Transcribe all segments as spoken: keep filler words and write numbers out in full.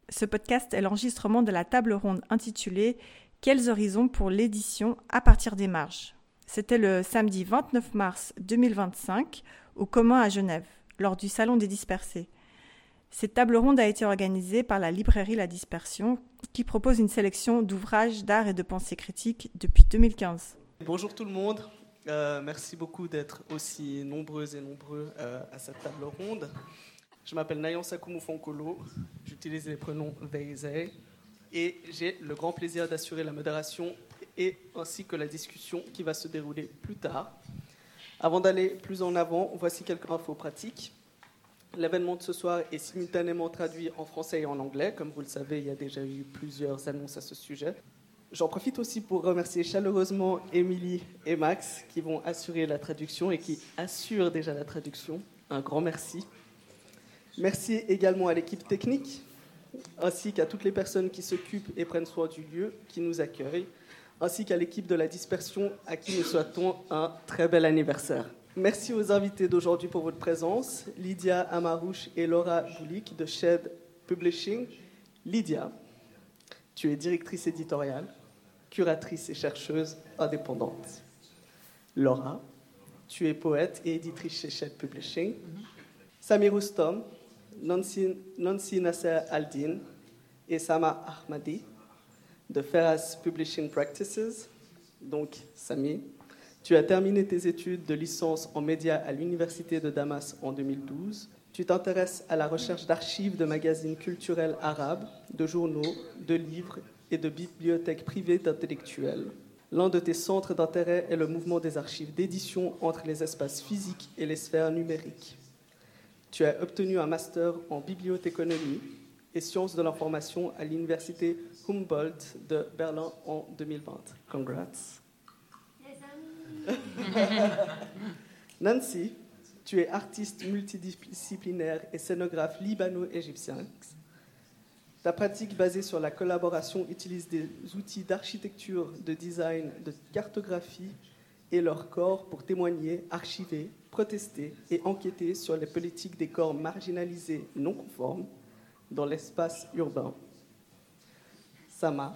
Ce podcast est l'enregistrement de la table ronde intitulée « Quels horizons pour l'édition à partir des marges ?» C'était le samedi vingt-neuf mars deux mille vingt-cinq au Commun à Genève, lors du Salon des Dispersés. Cette table ronde a été organisée par la librairie La Dispersion, qui propose une sélection d'ouvrages d'art et de pensée critique depuis deux mille quinze. Bonjour tout le monde, euh, merci beaucoup d'être aussi nombreuses et nombreux euh, à cette table ronde. Je m'appelle Nayan Sakou Moufonkolo, j'utilise les pronoms they, they, et j'ai le grand plaisir d'assurer la modération et ainsi que la discussion qui va se dérouler plus tard. Avant d'aller plus en avant, voici quelques infos pratiques. L'événement de ce soir est simultanément traduit en français et en anglais. Comme vous le savez, il y a déjà eu plusieurs annonces à ce sujet. J'en profite aussi pour remercier chaleureusement Émilie et Max qui vont assurer la traduction et qui assurent déjà la traduction. Un grand merci. Merci également à l'équipe technique, ainsi qu'à toutes les personnes qui s'occupent et prennent soin du lieu, qui nous accueillent, ainsi qu'à l'équipe de la dispersion, à qui nous souhaitons un très bel anniversaire. Merci aux invités d'aujourd'hui pour votre présence, Lydia Amarouche et Laura Boulik de Shed Publishing. Lydia, tu es directrice éditoriale, curatrice et chercheuse indépendante. Laura, tu es poète et éditrice chez Shed Publishing. Samir Oustom, Nancy, Nancy Nasser Aldin et Sama Ahmadi de Feras Publishing Practices. Donc, Sami, tu as terminé tes études de licence en médias à l'Université de Damas en deux mille douze. Tu t'intéresses à la recherche d'archives de magazines culturels arabes, de journaux, de livres et de bibliothèques privées d'intellectuels. L'un de tes centres d'intérêt est le mouvement des archives d'édition entre les espaces physiques et les sphères numériques. Tu as obtenu un master en bibliothéconomie et sciences de l'information à l'université Humboldt de Berlin en deux mille vingt. Congrats. Nancy, tu es artiste multidisciplinaire et scénographe libano-égyptien. Ta pratique basée sur la collaboration utilise des outils d'architecture, de design, de cartographie et leur corps pour témoigner, archiver, protester et enquêter sur les politiques des corps marginalisés non conformes dans l'espace urbain. Sama.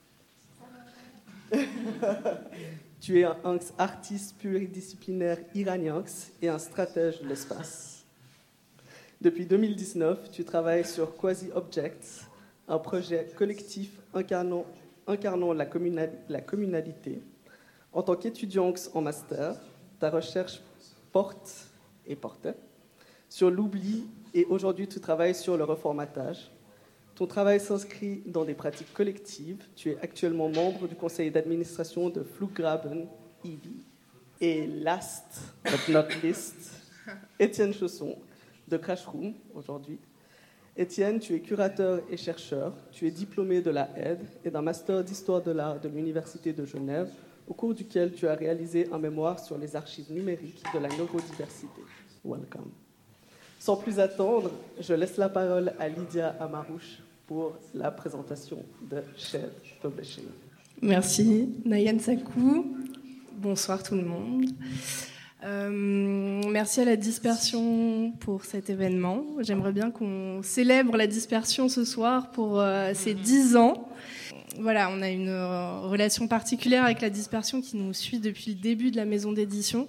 Tu es un artiste pluridisciplinaire iranien et un stratège de l'espace. Depuis deux mille dix-neuf, tu travailles sur Quasi Objects, un projet collectif incarnant, incarnant la, communali- la communalité. En tant qu'étudiante en master, ta recherche porte et portait sur l'oubli et aujourd'hui tu travailles sur le reformatage. Ton travail s'inscrit dans des pratiques collectives. Tu es actuellement membre du conseil d'administration de Fluggraben E V. Et last but not least, Étienne Chausson de Crash Room aujourd'hui. Étienne, tu es curateur et chercheur. Tu es diplômé de la E D et d'un master d'histoire de l'art de l'Université de Genève, au cours duquel tu as réalisé un mémoire sur les archives numériques de la neurodiversité. Welcome. Sans plus attendre, je laisse la parole à Lydia Amarouche pour la présentation de Shed Publishing. Merci, Nayan Sakou. Bonsoir tout le monde. Euh, merci à la Dispersion pour cet événement. J'aimerais bien qu'on célèbre la Dispersion ce soir pour euh, ses dix ans. Voilà, on a une euh, relation particulière avec la Dispersion qui nous suit depuis le début de la maison d'édition.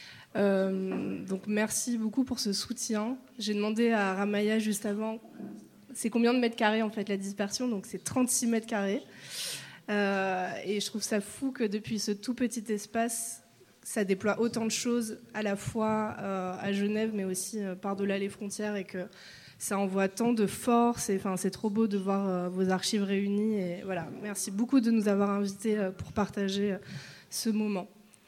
Euh, donc merci beaucoup pour ce soutien. J'ai demandé à Ramaya juste avant, c'est combien de mètres carrés en fait la Dispersion, donc c'est trente-six mètres carrés. Euh, et je trouve ça fou que depuis ce tout petit espace, ça déploie autant de choses à la fois euh, à Genève, mais aussi euh, par-delà les frontières, et que ça envoie tant de force. Et, enfin, c'est trop beau de voir euh, vos archives réunies. Et voilà, merci beaucoup de nous avoir invités euh, pour partager euh, ce moment.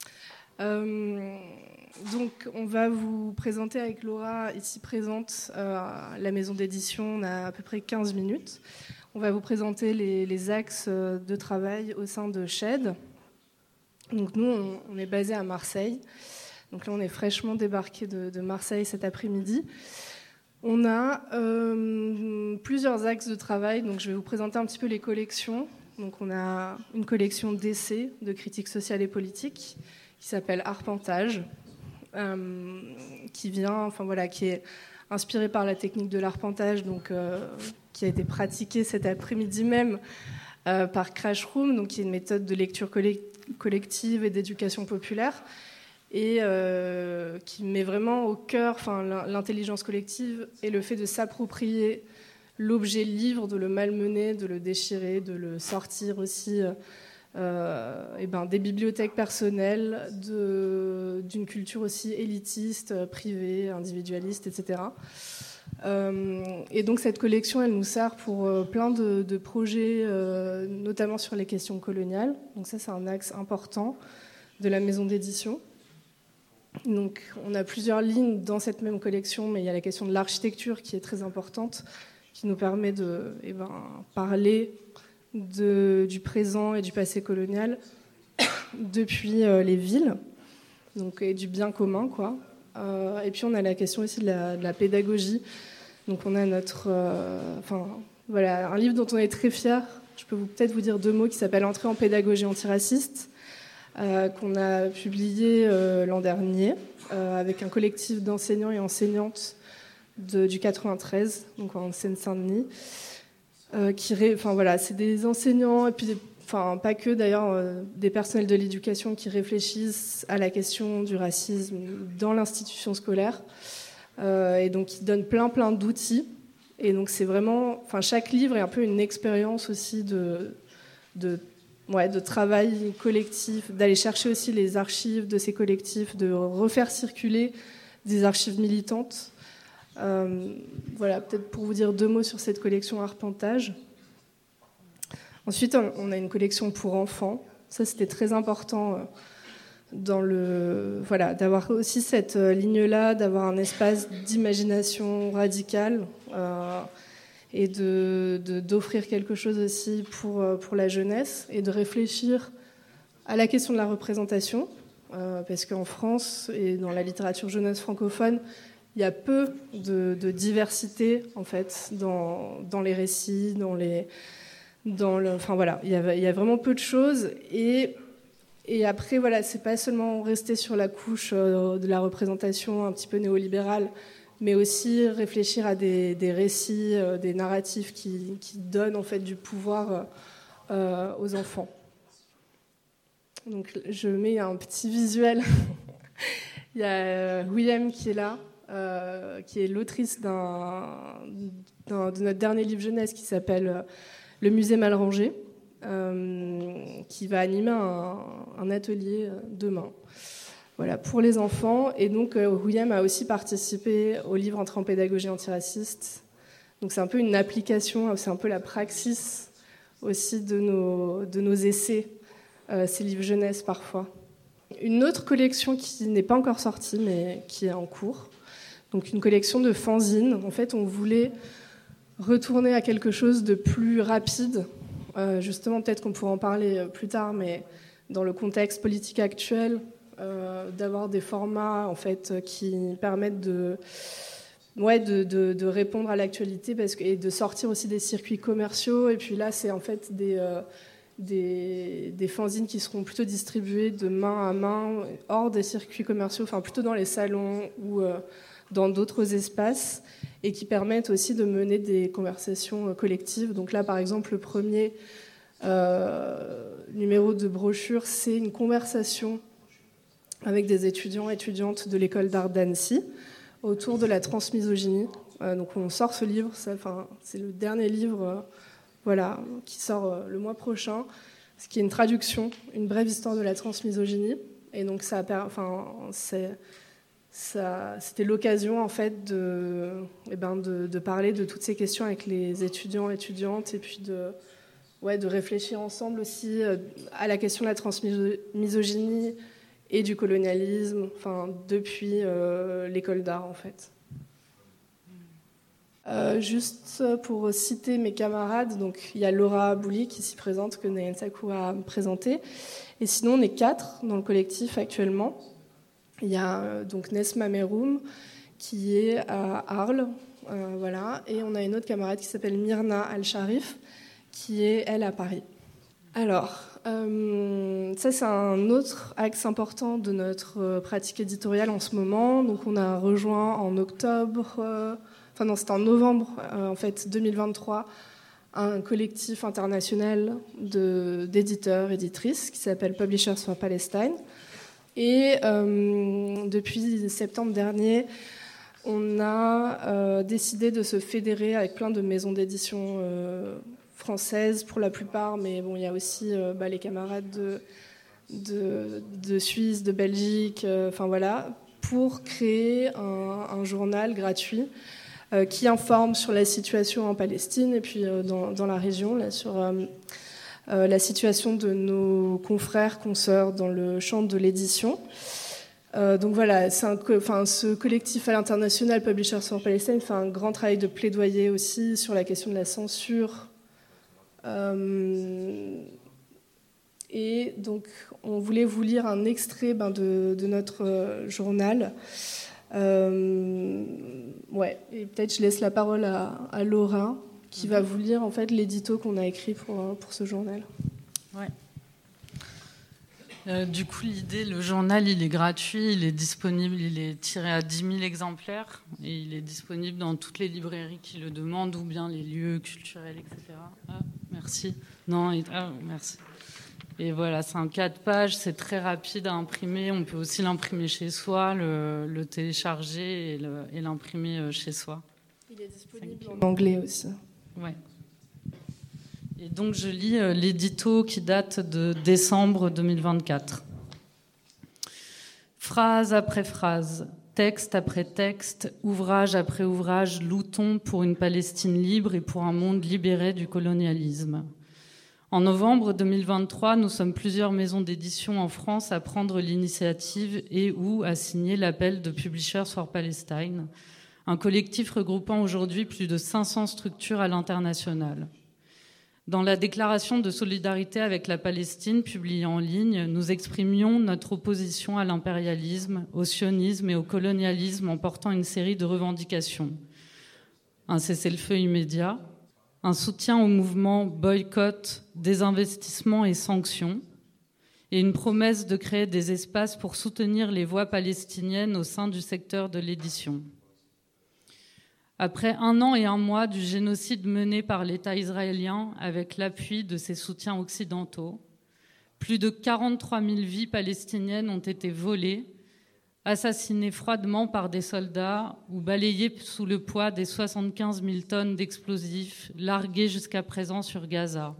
Euh, donc, on va vous présenter avec Laura, ici présente, euh, la maison d'édition. On a à peu près quinze minutes. On va vous présenter les, les axes de travail au sein de Shed. Donc, nous, on, on est basé à Marseille. Donc là, on est fraîchement débarqué de, de Marseille cet après-midi. On a euh, plusieurs axes de travail. Donc, je vais vous présenter un petit peu les collections. Donc, on a une collection d'essais de critique sociale et politique qui s'appelle Arpentage, euh, qui vient, enfin voilà, qui est inspiré par la technique de l'arpentage, donc, euh, qui a été pratiquée cet après-midi même euh, par Crash Room, donc, qui est une méthode de lecture collective et d'éducation populaire, et euh, qui met vraiment au cœur enfin, l'intelligence collective et le fait de s'approprier l'objet livre, de le malmener, de le déchirer, de le sortir aussi euh, et ben, des bibliothèques personnelles, de, d'une culture aussi élitiste, privée, individualiste, et cetera. Euh, et donc cette collection, elle nous sert pour euh, plein de, de projets, euh, notamment sur les questions coloniales. Donc ça, c'est un axe important de la maison d'édition. Donc on a plusieurs lignes dans cette même collection, mais il y a la question de l'architecture qui est très importante, qui nous permet de eh ben, parler de, du présent et du passé colonial depuis euh, les villes, donc, et du bien commun, quoi. Euh, et puis on a la question aussi de la, de la pédagogie. Donc on a notre, euh, enfin voilà, un livre dont on est très fiers. Je peux vous, peut-être vous dire deux mots, qui s'appelle Entrée en pédagogie antiraciste, euh, qu'on a publié euh, l'an dernier euh, avec un collectif d'enseignants et enseignantes de, du quatre-vingt-treize, donc en Seine-Saint-Denis. Euh, qui, enfin voilà, c'est des enseignants et puis des, enfin pas que d'ailleurs, euh, des personnels de l'éducation qui réfléchissent à la question du racisme dans l'institution scolaire, euh, et donc qui donnent plein plein d'outils. Et donc c'est vraiment, enfin chaque livre est un peu une expérience aussi de de ouais, de travail collectif, d'aller chercher aussi les archives de ces collectifs, de refaire circuler des archives militantes. Euh, voilà, peut-être pour vous dire deux mots sur cette collection Arpentage. Ensuite, on a une collection pour enfants. Ça, c'était très important dans le, voilà, d'avoir aussi cette ligne-là, d'avoir un espace d'imagination radicale euh, et de, de, d'offrir quelque chose aussi pour, pour la jeunesse et de réfléchir à la question de la représentation, euh, parce qu'en France et dans la littérature jeunesse francophone, il y a peu de, de diversité en fait dans, dans les récits, dans les, dans le, enfin voilà, il y, a, il y a vraiment peu de choses. Et, et après voilà, c'est pas seulement rester sur la couche de la représentation un petit peu néolibérale, mais aussi réfléchir à des, des récits, des narratifs qui, qui donnent en fait du pouvoir euh, aux enfants. Donc je mets un petit visuel. Il y a William qui est là. Euh, qui est l'autrice d'un, d'un, de notre dernier livre jeunesse qui s'appelle Le musée mal rangé, euh, qui va animer un, un atelier demain, voilà, pour les enfants. Et donc euh, William a aussi participé au livre Entrée en pédagogie antiraciste. Donc c'est un peu une application, c'est un peu la praxis aussi de nos, de nos essais, euh, ces livres jeunesse parfois. Une autre collection qui n'est pas encore sortie mais qui est en cours, donc une collection de fanzines. En fait, on voulait retourner à quelque chose de plus rapide. Euh, justement, peut-être qu'on pourra en parler plus tard, mais dans le contexte politique actuel, euh, d'avoir des formats en fait qui permettent de, ouais, de, de, de répondre à l'actualité, parce que, et de sortir aussi des circuits commerciaux. Et puis là, c'est en fait des euh, des, des fanzines qui seront plutôt distribuées de main à main, hors des circuits commerciaux, enfin plutôt dans les salons ou euh, dans d'autres espaces, et qui permettent aussi de mener des conversations collectives. Donc là, par exemple, le premier euh, numéro de brochure, c'est une conversation avec des étudiants et étudiantes de l'école d'art d'Annecy autour de la transmisogynie. Euh, donc on sort ce livre, ça, enfin, c'est le dernier livre euh, voilà, qui sort euh, le mois prochain, ce qui est une traduction, une brève histoire de la transmisogynie. Et donc ça a, enfin, c'est... Ça, c'était l'occasion en fait de, eh ben de, de parler de toutes ces questions avec les étudiants et étudiantes, et puis de, ouais, de réfléchir ensemble aussi à la question de la transmisogynie et du colonialisme, enfin, depuis euh, l'école d'art en fait. Euh, juste pour citer mes camarades, donc il y a Laura Bouli qui s'y présente, que Nayan Sakou a présenté, et sinon on est quatre dans le collectif actuellement. Il y a donc Nesma Meroum qui est à Arles, euh, voilà, et on a une autre camarade qui s'appelle Myrna Al-Sharif qui est, elle, à Paris. Alors, euh, ça c'est un autre axe important de notre pratique éditoriale en ce moment. Donc on a rejoint en octobre, euh, enfin non c'était en novembre euh, en fait deux mille vingt-trois, un collectif international de, d'éditeurs, éditrices qui s'appelle Publishers for Palestine. Et euh, depuis septembre dernier, on a euh, décidé de se fédérer avec plein de maisons d'édition euh, françaises pour la plupart, mais bon, il y a aussi euh, bah, les camarades de, de, de Suisse, de Belgique, euh, enfin voilà, pour créer un, un journal gratuit euh, qui informe sur la situation en Palestine et puis euh, dans, dans la région, là, sur euh, euh, la situation de nos confrères, consoeurs dans le champ de l'édition. Euh, donc voilà, c'est un, enfin, ce collectif à l'international, Publishers for Palestine, fait un grand travail de plaidoyer aussi sur la question de la censure. Euh, et donc, on voulait vous lire un extrait ben, de, de notre euh, journal. Euh, ouais, et peut-être je laisse la parole à, à Laura, qui va vous lire en fait l'édito qu'on a écrit pour, pour ce journal. Ouais. Euh, du coup, l'idée, le journal, il est gratuit, il est disponible, il est tiré à dix mille exemplaires et il est disponible dans toutes les librairies qui le demandent ou bien les lieux culturels, et cetera. Ah, merci. Non, et, ah, merci. Et voilà, c'est un quatre pages, c'est très rapide à imprimer. On peut aussi l'imprimer chez soi, le, le télécharger et, le, et l'imprimer chez soi. Il est disponible en anglais aussi. Ouais. Et donc, je lis euh, l'édito qui date de décembre deux mille vingt-quatre. Phrase après phrase, texte après texte, ouvrage après ouvrage, luttons pour une Palestine libre et pour un monde libéré du colonialisme. En novembre deux mille vingt-trois, nous sommes plusieurs maisons d'édition en France à prendre l'initiative et ou à signer l'appel de Publishers for Palestine, un collectif regroupant aujourd'hui plus de cinq cents structures à l'international. Dans la déclaration de solidarité avec la Palestine publiée en ligne, nous exprimions notre opposition à l'impérialisme, au sionisme et au colonialisme en portant une série de revendications. Un cessez-le-feu immédiat, un soutien au mouvement boycott, désinvestissement et sanctions, et une promesse de créer des espaces pour soutenir les voix palestiniennes au sein du secteur de l'édition. Après un an et un mois du génocide mené par l'État israélien avec l'appui de ses soutiens occidentaux, plus de quarante-trois mille vies palestiniennes ont été volées, assassinées froidement par des soldats ou balayées sous le poids des soixante-quinze mille tonnes d'explosifs largués jusqu'à présent sur Gaza.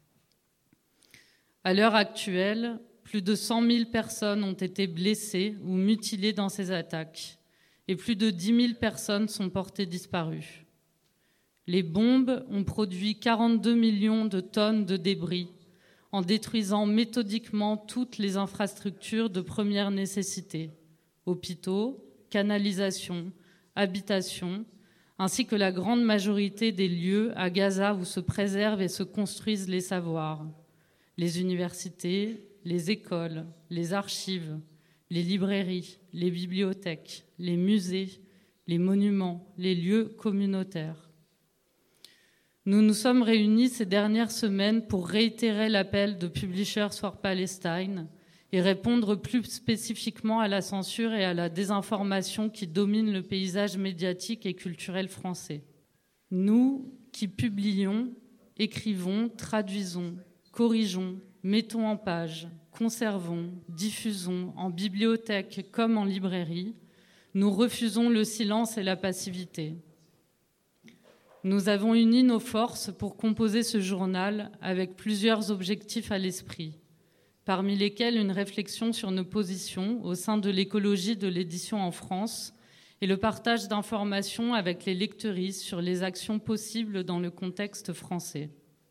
À l'heure actuelle, plus de cent mille personnes ont été blessées ou mutilées dans ces attaques. Et plus de dix mille personnes sont portées disparues. Les bombes ont produit quarante-deux millions de tonnes de débris en détruisant méthodiquement toutes les infrastructures de première nécessité, hôpitaux, canalisations, habitations, ainsi que la grande majorité des lieux à Gaza où se préservent et se construisent les savoirs, les universités, les écoles, les archives, les librairies, les bibliothèques, les musées, les monuments, les lieux communautaires. Nous nous sommes réunis ces dernières semaines pour réitérer l'appel de Publishers for Palestine et répondre plus spécifiquement à la censure et à la désinformation qui dominent le paysage médiatique et culturel français. Nous qui publions, écrivons, traduisons, corrigeons, mettons en page, conservons, diffusons en bibliothèque comme en librairie, nous refusons le silence et la passivité. Nous avons uni nos forces pour composer ce journal avec plusieurs objectifs à l'esprit, parmi lesquels une réflexion sur nos positions au sein de l'écologie de l'édition en France et le partage d'informations avec les lectrices sur les actions possibles dans le contexte français.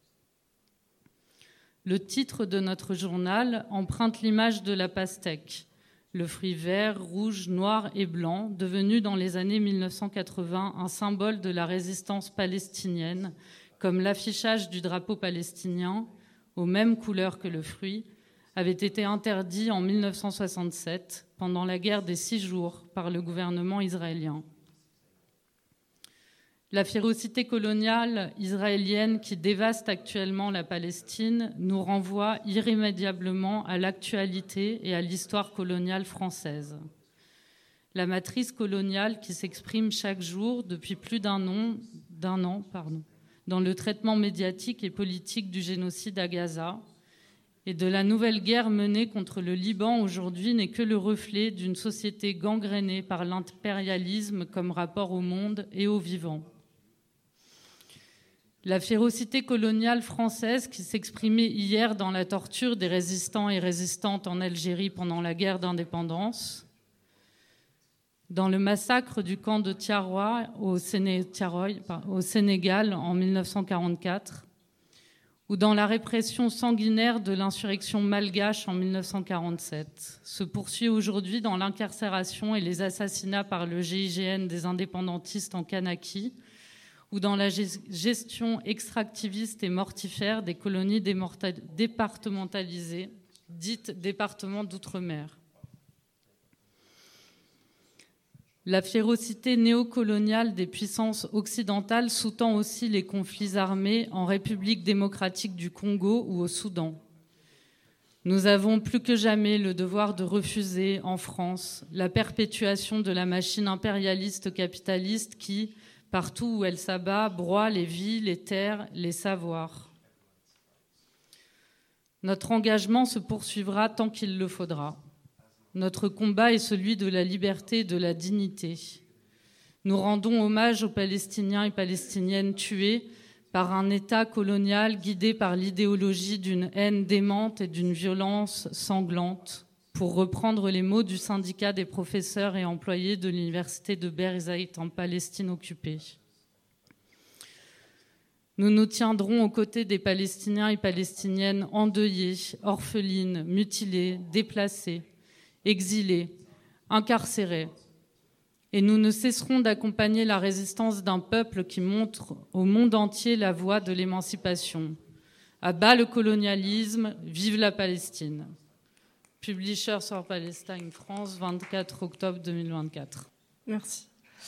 Le titre de notre journal emprunte l'image de la pastèque, le fruit vert, rouge, noir et blanc, devenu dans les années mille neuf cent quatre-vingts un symbole de la résistance palestinienne, comme l'affichage du drapeau palestinien, aux mêmes couleurs que le fruit, avait été interdit en mille neuf cent soixante-sept, pendant la guerre des Six Jours, par le gouvernement israélien. La férocité coloniale israélienne qui dévaste actuellement la Palestine nous renvoie irrémédiablement à l'actualité et à l'histoire coloniale française. La matrice coloniale qui s'exprime chaque jour depuis plus d'un an, d'un an pardon, dans le traitement médiatique et politique du génocide à Gaza et de la nouvelle guerre menée contre le Liban aujourd'hui n'est que le reflet d'une société gangrénée par l'impérialisme comme rapport au monde et au vivant. La férocité coloniale française qui s'exprimait hier dans la torture des résistants et résistantes en Algérie pendant la guerre d'indépendance, dans le massacre du camp de Tiaroy au, Séné... Tiaroy, au Sénégal en mille neuf cent quarante-quatre, ou dans la répression sanguinaire de l'insurrection malgache en mille neuf cent quarante-sept, se poursuit aujourd'hui dans l'incarcération et les assassinats par le G I G N des indépendantistes en Kanaki, ou dans la gestion extractiviste et mortifère des colonies départementalisées, dites départements d'outre-mer. La férocité néocoloniale des puissances occidentales sous-tend aussi les conflits armés en République démocratique du Congo ou au Soudan. Nous avons plus que jamais le devoir de refuser, en France, la perpétuation de la machine impérialiste capitaliste qui, partout où elle s'abat, broie les vies, les terres, les savoirs. Notre engagement se poursuivra tant qu'il le faudra. Notre combat est celui de la liberté et de la dignité. Nous rendons hommage aux Palestiniens et Palestiniennes tués par un État colonial guidé par l'idéologie d'une haine démente et d'une violence sanglante, pour reprendre les mots du syndicat des professeurs et employés de l'université de Berzeit en Palestine occupée. Nous nous tiendrons aux côtés des Palestiniens et Palestiniennes endeuillés, orphelines, mutilés, déplacés, exilés, incarcérés. Et nous ne cesserons d'accompagner la résistance d'un peuple qui montre au monde entier la voie de l'émancipation. À bas le colonialisme, vive la Palestine. Publishers for Palestine France, vingt-quatre octobre deux mille vingt-quatre. Merci.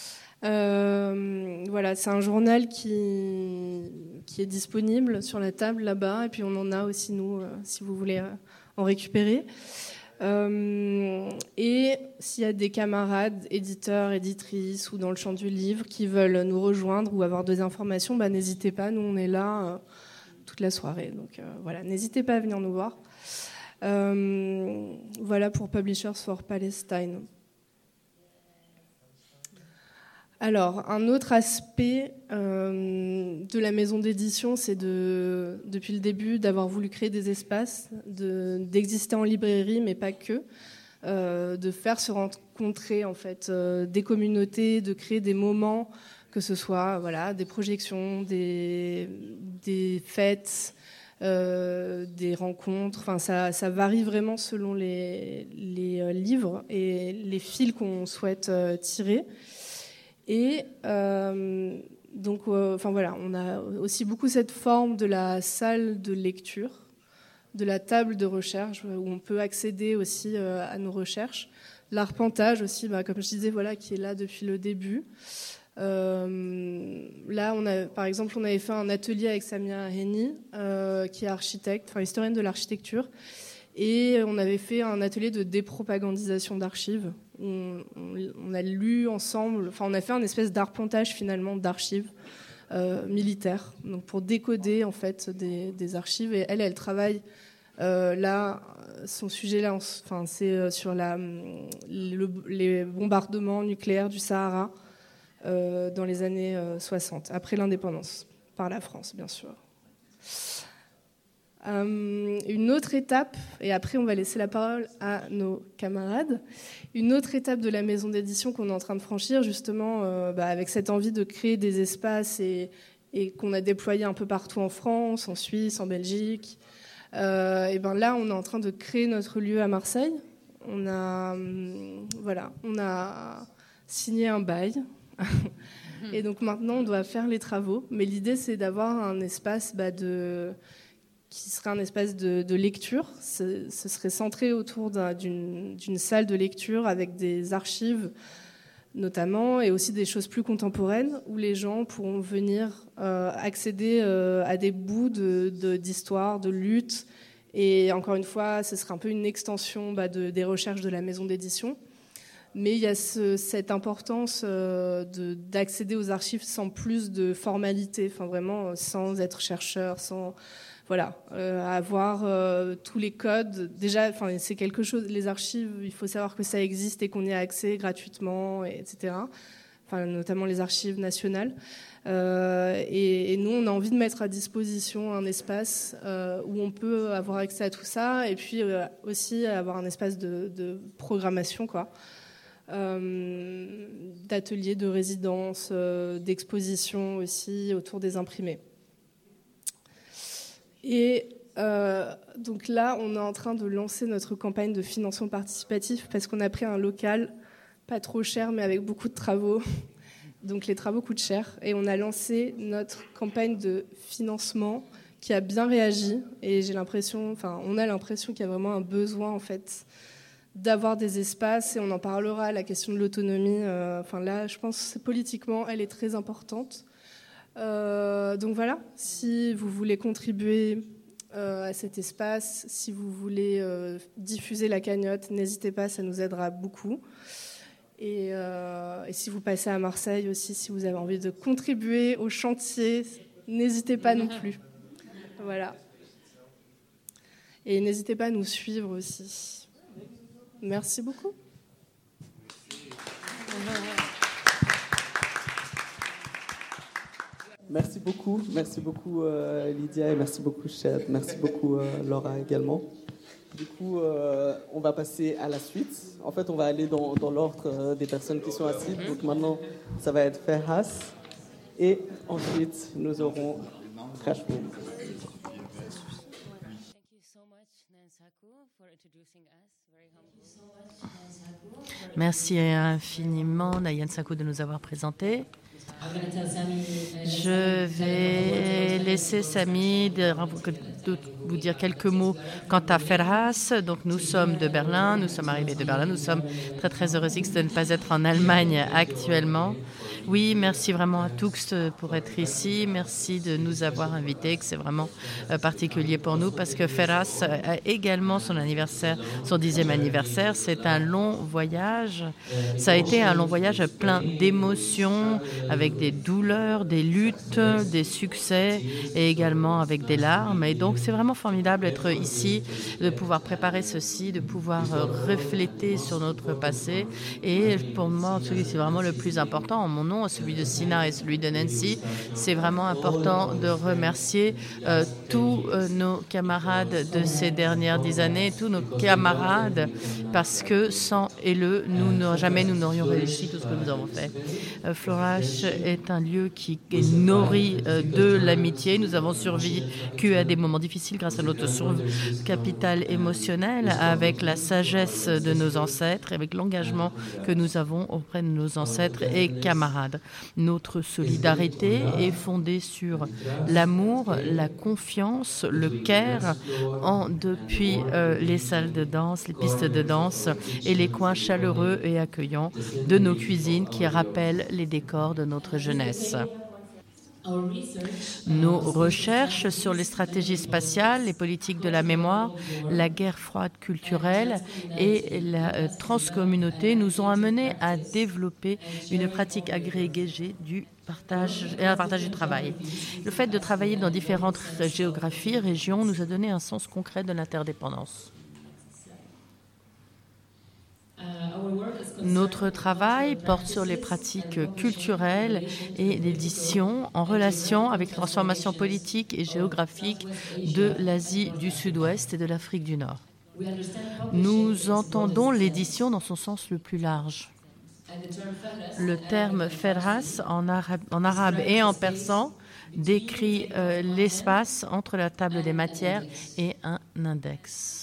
Euh, voilà, c'est un journal qui, qui est disponible sur la table là-bas, et puis on en a aussi, nous, euh, si vous voulez euh, en récupérer. Euh, et s'il y a des camarades, éditeurs, éditrices ou dans le champ du livre qui veulent nous rejoindre ou avoir des informations, bah, n'hésitez pas, nous on est là euh, toute la soirée. Donc euh, voilà, n'hésitez pas à venir nous voir. Euh, voilà pour Publishers for Palestine. Alors, un autre aspect euh, de la maison d'édition, c'est de, depuis le début d'avoir voulu créer des espaces, de, d'exister en librairie, mais pas que, euh, de faire se rencontrer en fait euh, des communautés, de créer des moments, que ce soit voilà des projections, des, des fêtes, euh, des rencontres. Enfin, ça, ça varie vraiment selon les, les livres et les fils qu'on souhaite euh, tirer. Et euh, donc, euh, enfin voilà, on a aussi beaucoup cette forme de la salle de lecture, de la table de recherche où on peut accéder aussi euh, à nos recherches. L'arpentage aussi, bah, comme je disais, voilà, qui est là depuis le début. Euh, là, on a, par exemple, on avait fait un atelier avec Samia Heni, euh, qui est architecte, enfin historienne de l'architecture, et on avait fait un atelier de dépropagandisation d'archives. On, on, on a lu ensemble, enfin on a fait un espèce d'arpentage finalement d'archives euh, militaires, donc pour décoder en fait des, des archives. Et elle, elle travaille euh, là, son sujet là, enfin c'est sur la, le, les bombardements nucléaires du Sahara euh, dans les années soixante, après l'indépendance par la France, bien sûr. Euh, une autre étape, et après on va laisser la parole à nos camarades, une autre étape de la maison d'édition qu'on est en train de franchir, justement euh, bah, avec cette envie de créer des espaces et, et qu'on a déployé un peu partout en France, en Suisse, en Belgique. Euh, et ben là, on est en train de créer notre lieu à Marseille. On a, euh, voilà, on a signé un bail. Et donc maintenant, on doit faire les travaux. Mais l'idée, c'est d'avoir un espace bah, de... qui serait un espace de, de lecture. Ce, ce serait centré autour d'un, d'une, d'une salle de lecture avec des archives notamment, et aussi des choses plus contemporaines où les gens pourront venir euh, accéder euh, à des bouts de, de, d'histoire, de lutte. Et encore une fois, ce sera un peu une extension bah, de, des recherches de la maison d'édition. Mais il y a ce, cette importance euh, de, d'accéder aux archives sans plus de formalité, enfin vraiment sans être chercheur, sans voilà, euh, avoir euh, tous les codes. Déjà, enfin c'est quelque chose. Les archives, il faut savoir que ça existe et qu'on y a accès gratuitement, et, etc. Enfin, notamment les archives nationales. Euh, et, et nous, on a envie de mettre à disposition un espace euh, où on peut avoir accès à tout ça, et puis euh, aussi avoir un espace de, de programmation, quoi. Euh, d'ateliers, de résidence, euh, d'exposition aussi autour des imprimés. Et euh, donc là, on est en train de lancer notre campagne de financement participatif parce qu'on a pris un local pas trop cher, mais avec beaucoup de travaux. Donc les travaux coûtent cher. Et on a lancé notre campagne de financement qui a bien réagi. Et j'ai l'impression, enfin, on a l'impression qu'il y a vraiment un besoin, en fait, d'avoir des espaces, et on en parlera, la question de l'autonomie, euh, enfin là, je pense politiquement, elle est très importante. Euh, donc voilà, si vous voulez contribuer euh, à cet espace, si vous voulez euh, diffuser la cagnotte, n'hésitez pas, ça nous aidera beaucoup. Et, euh, et si vous passez à Marseille aussi, si vous avez envie de contribuer au chantier, n'hésitez pas non plus. Voilà. Et n'hésitez pas à nous suivre aussi. Merci beaucoup. Merci beaucoup, merci beaucoup euh, Lydia et merci beaucoup Ched, merci beaucoup euh, Laura également. Du coup, euh, on va passer à la suite. En fait, on va aller dans, dans l'ordre euh, des personnes qui sont assises. Donc maintenant, ça va être Ferhas et ensuite nous aurons Rachel. Merci infiniment, Nayan Sakou, de nous avoir présentés. Je vais laisser Samy de, de vous dire quelques mots quant à Ferhas. Donc, nous sommes de Berlin, nous sommes arrivés de Berlin, nous sommes très très heureux de ne pas être en Allemagne actuellement. Oui, merci vraiment à Tux pour être ici. Merci de nous avoir invités, que c'est vraiment particulier pour nous parce que Ferhas a également son anniversaire, son dixième anniversaire. C'est un long voyage. Ça a été un long voyage plein d'émotions, avec des douleurs, des luttes, des succès et également avec des larmes. Et donc, c'est vraiment formidable d'être ici, de pouvoir préparer ceci, de pouvoir refléter sur notre passé. Et pour moi, c'est vraiment le plus important. Mon nom, celui de Sina et celui de Nancy, c'est vraiment important de remercier euh, tous euh, nos camarades de ces dernières dix années, tous nos camarades, parce que sans eux, nous, jamais nous n'aurions réussi tout ce que nous avons fait. Euh, Florash est un lieu qui est nourri euh, de l'amitié. Nous avons survécu à des moments difficiles grâce à notre capital émotionnel, avec la sagesse de nos ancêtres, avec l'engagement que nous avons auprès de nos ancêtres et camarades. Notre solidarité est fondée sur l'amour, la confiance, le care, en, depuis euh, les salles de danse, les pistes de danse et les coins chaleureux et accueillants de nos cuisines qui rappellent les décors de notre jeunesse. Nos recherches sur les stratégies spatiales, les politiques de la mémoire, la guerre froide culturelle et la euh, transcommunauté nous ont amenés à développer une pratique agrégée du partage et un partage du travail. Le fait de travailler dans différentes géographies, régions, nous a donné un sens concret de l'interdépendance. Notre travail porte sur les pratiques culturelles et l'édition en relation avec les transformations politiques et géographiques de l'Asie du Sud-Ouest et de l'Afrique du Nord. Nous entendons l'édition dans son sens le plus large. Le terme Ferhas en arabe, en arabe et en persan décrit euh, l'espace entre la table des matières et un index.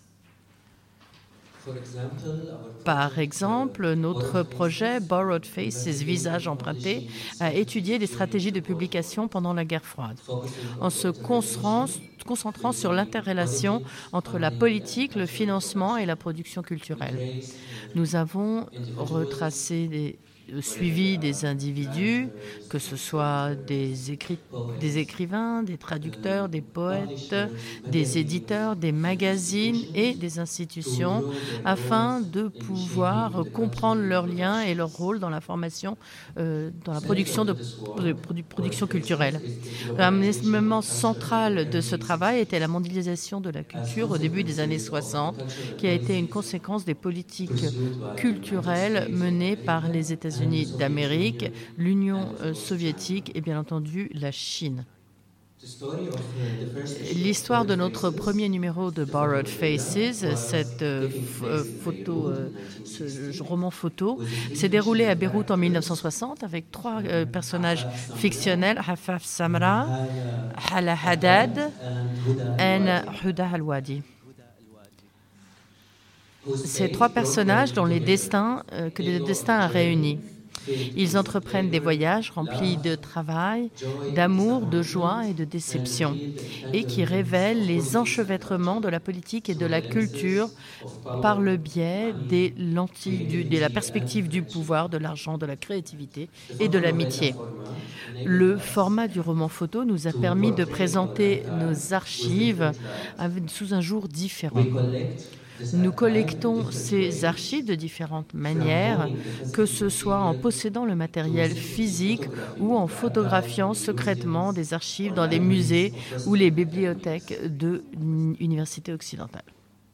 Par exemple, notre projet Borrowed Faces, Visages empruntés, a étudié les stratégies de publication pendant la guerre froide, en se concentrant sur l'interrelation entre la politique, le financement et la production culturelle. Nous avons retracé des suivi des individus, que ce soit des, écri- des écrivains, des traducteurs, des poètes, des éditeurs, des magazines et des institutions, afin de pouvoir comprendre leurs liens et leur rôle dans la formation, euh, dans la production de, de produ- production culturelle. Un élément central de ce travail était la mondialisation de la culture au début des années soixante, qui a été une conséquence des politiques culturelles menées par les États-Unis d'Amérique, l'Union soviétique et bien entendu la Chine. L'histoire de notre premier numéro de Borrowed Faces, cette euh, photo, euh, ce roman photo, s'est déroulé à Beyrouth en mille neuf cent soixante avec trois euh, personnages fictionnels, Hafaf Samra, Hala Haddad et Huda Al-Wadi. Ces trois personnages dont les destins, euh, que le destin a réunis. Ils entreprennent des voyages remplis de travail, d'amour, de joie et de déception, et qui révèlent les enchevêtrements de la politique et de la culture par le biais des lentilles, du, de la perspective du pouvoir, de l'argent, de la créativité et de l'amitié. Le format du roman photo nous a permis de présenter nos archives sous un jour différent. Nous collectons ces archives de différentes manières, que ce soit en possédant le matériel physique ou en photographiant secrètement des archives dans les musées ou les bibliothèques de l'université occidentale.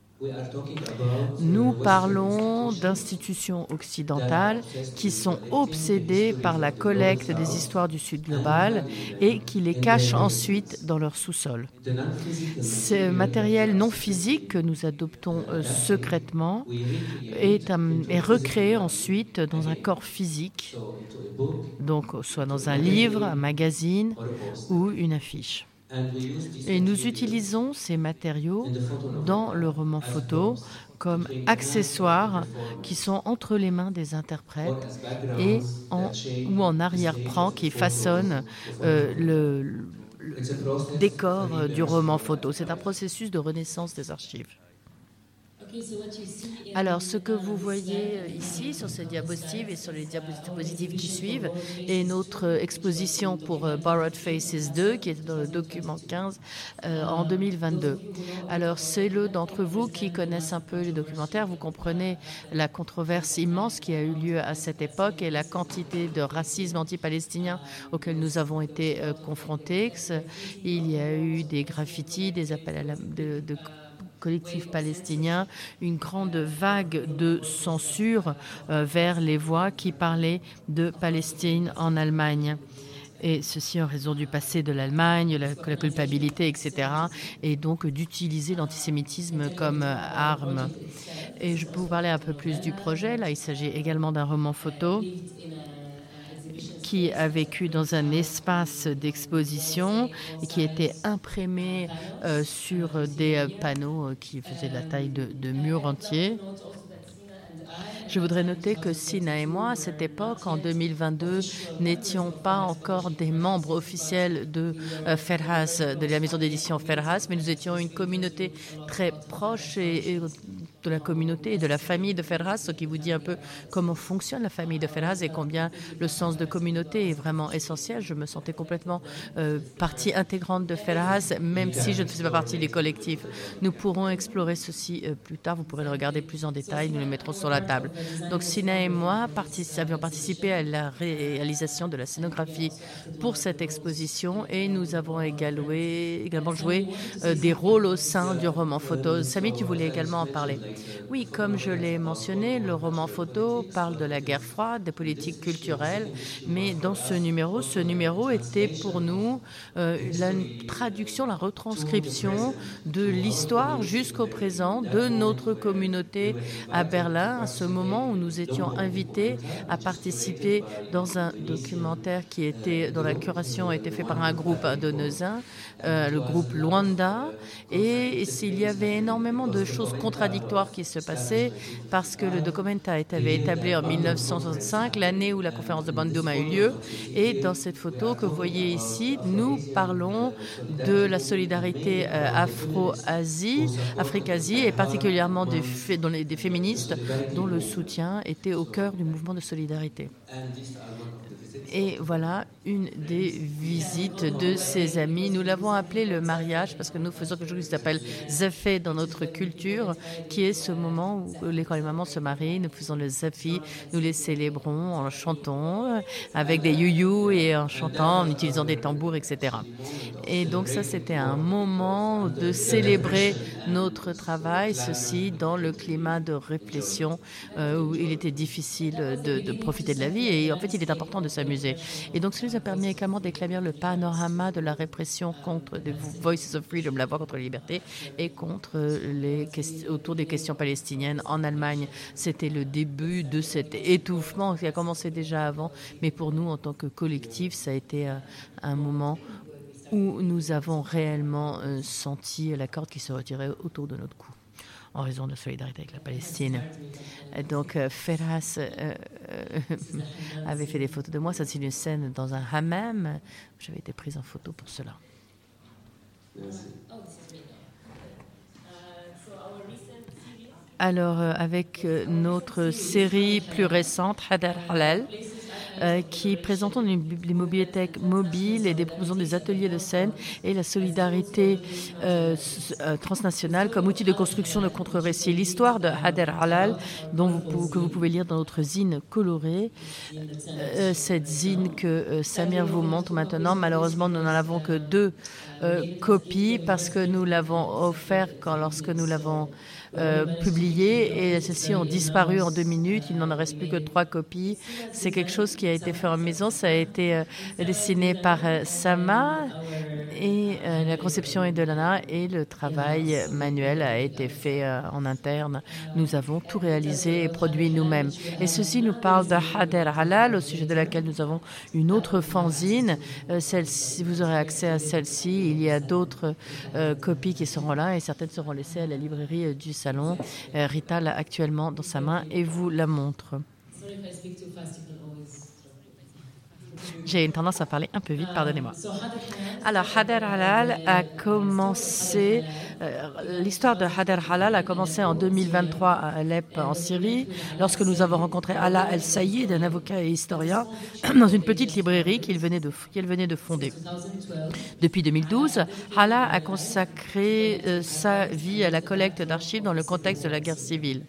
Nous parlons d'institutions occidentales qui sont obsédées par la collecte des histoires du Sud global et qui les cachent ensuite dans leur sous-sol. Ce matériel non physique que nous adoptons euh, secrètement est, um, est recréé ensuite dans un corps physique, donc soit dans un livre, un magazine ou une affiche. Et nous utilisons ces matériaux dans le roman photo comme accessoires qui sont entre les mains des interprètes et en, ou en arrière-plan qui façonnent euh, le, le décor du roman photo. C'est un processus de renaissance des archives. Alors, ce que vous voyez ici sur ces diapositives et sur les diapositives qui suivent est notre exposition pour Borrowed Faces deux, qui est dans le document quinze euh, en deux mille vingt-deux. Alors, ceux d'entre vous qui connaissent un peu les documentaires, vous comprenez la controverse immense qui a eu lieu à cette époque et la quantité de racisme anti-palestinien auquel nous avons été euh, confrontés. Il y a eu des graffitis, des appels à la, de, de collectifs palestiniens, une grande vague de censure euh, vers les voix qui parlaient de Palestine en Allemagne. Et ceci en raison du passé de l'Allemagne, la, la culpabilité, et cetera. Et donc d'utiliser l'antisémitisme comme euh, arme. Et je peux vous parler un peu plus du projet. Là, il s'agit également d'un roman photo qui a vécu dans un espace d'exposition et qui était imprimé euh, sur des euh, panneaux euh, qui faisaient la taille de, de murs entiers. Je voudrais noter que Sina et moi, à cette époque, en deux mille vingt-deux, n'étions pas encore des membres officiels de euh, Ferhas, de la maison d'édition Ferhas, mais nous étions une communauté très proche et, et de la communauté et de la famille de Ferhas, ce qui vous dit un peu comment fonctionne la famille de Ferhas et combien le sens de communauté est vraiment essentiel. Je me sentais complètement euh, partie intégrante de Ferhas, même si je ne faisais pas partie du collectif. Nous pourrons explorer ceci euh, plus tard, vous pourrez le regarder plus en détail, nous le mettrons sur la table. Donc Sina et moi partic- avions participé à la réalisation de la scénographie pour cette exposition et nous avons également, également joué euh, des rôles au sein du roman photo. Samy, tu voulais également en parler. Oui, comme je l'ai mentionné, le roman photo parle de la guerre froide, des politiques culturelles, mais dans ce numéro, ce numéro était pour nous euh, la traduction, la retranscription de l'histoire jusqu'au présent de notre communauté à Berlin, à ce moment où nous étions invités à participer dans un documentaire qui était, dont la curation a été faite par un groupe indonésien, euh, le groupe Luanda, et il y avait énormément de choses contradictoires histoire qui se passait parce que le Documenta avait été établi en mille neuf cent soixante-cinq, l'année où la conférence de Bandung a eu lieu. Et dans cette photo que vous voyez ici, nous parlons de la solidarité euh, Afro-Asie, Afrique-Asie, et particulièrement des, fé- dont les, des féministes dont le soutien était au cœur du mouvement de solidarité. Et voilà une des visites de ses amis. Nous l'avons appelé le mariage parce que nous faisons quelque chose qui s'appelle zafé dans notre culture, qui est ce moment où les, quand les mamans se marient, nous faisons le zafi, nous les célébrons en chantant avec des youyou et en chantant, en utilisant des tambours, et cetera. Et donc ça, c'était un moment de célébrer notre travail, ceci dans le climat de réflexion euh, où il était difficile de, de profiter de la vie et en fait, il est important de s'amuser. Et donc, ça nous a permis également d'éclaircir le panorama de la répression contre des Voices of Freedom, la voix contre la liberté, et contre les questions, autour des questions palestiniennes en Allemagne. C'était le début de cet étouffement qui a commencé déjà avant, mais pour nous, en tant que collectif, ça a été un moment où nous avons réellement senti la corde qui se retirait autour de notre cou, en raison de la solidarité avec la Palestine. Donc, euh, Ferraz euh, euh, avait fait des photos de moi. Ça, c'est une scène dans un hammam. J'avais été prise en photo pour cela. Alors, euh, avec euh, notre série plus récente, Hadar Halal, Euh, qui présentons des bibliothèques mobiles et des proposons des ateliers de scène et la solidarité euh, euh, transnationale comme outil de construction de contre-récits. L'histoire de Hadar Halal, dont vous, que vous pouvez lire dans notre zine colorée, euh, cette zine que euh, Samir vous montre maintenant. Malheureusement, nous n'en avons que deux euh, copies parce que nous l'avons offert quand, lorsque nous l'avons Euh, publiées et celles-ci ont disparu en deux minutes. Il n'en reste plus que trois copies. C'est quelque chose qui a été fait en maison. Ça a été euh, dessiné par euh, Sama et euh, la conception est de Lana et le travail manuel a été fait euh, en interne. Nous avons tout réalisé et produit nous-mêmes. Et ceci nous parle de Hadar Halal, au sujet de laquelle nous avons une autre fanzine. Euh, celle-ci, vous aurez accès à celle-ci. Il y a d'autres euh, copies qui seront là et certaines seront laissées à la librairie euh, du salon. Euh, Rita l'a actuellement dans sa main et vous la montre. J'ai une tendance à parler un peu vite, pardonnez-moi. Alors, Hadar Halal a commencé, euh, l'histoire de Hadar Halal a commencé en deux mille vingt-trois à Alep, en Syrie, lorsque nous avons rencontré Ala El-Sayed, un avocat et historien, dans une petite librairie qu'il venait de, qu'il venait de fonder. Depuis deux mille douze, Hala a consacré euh, sa vie à la collecte d'archives dans le contexte de la guerre civile.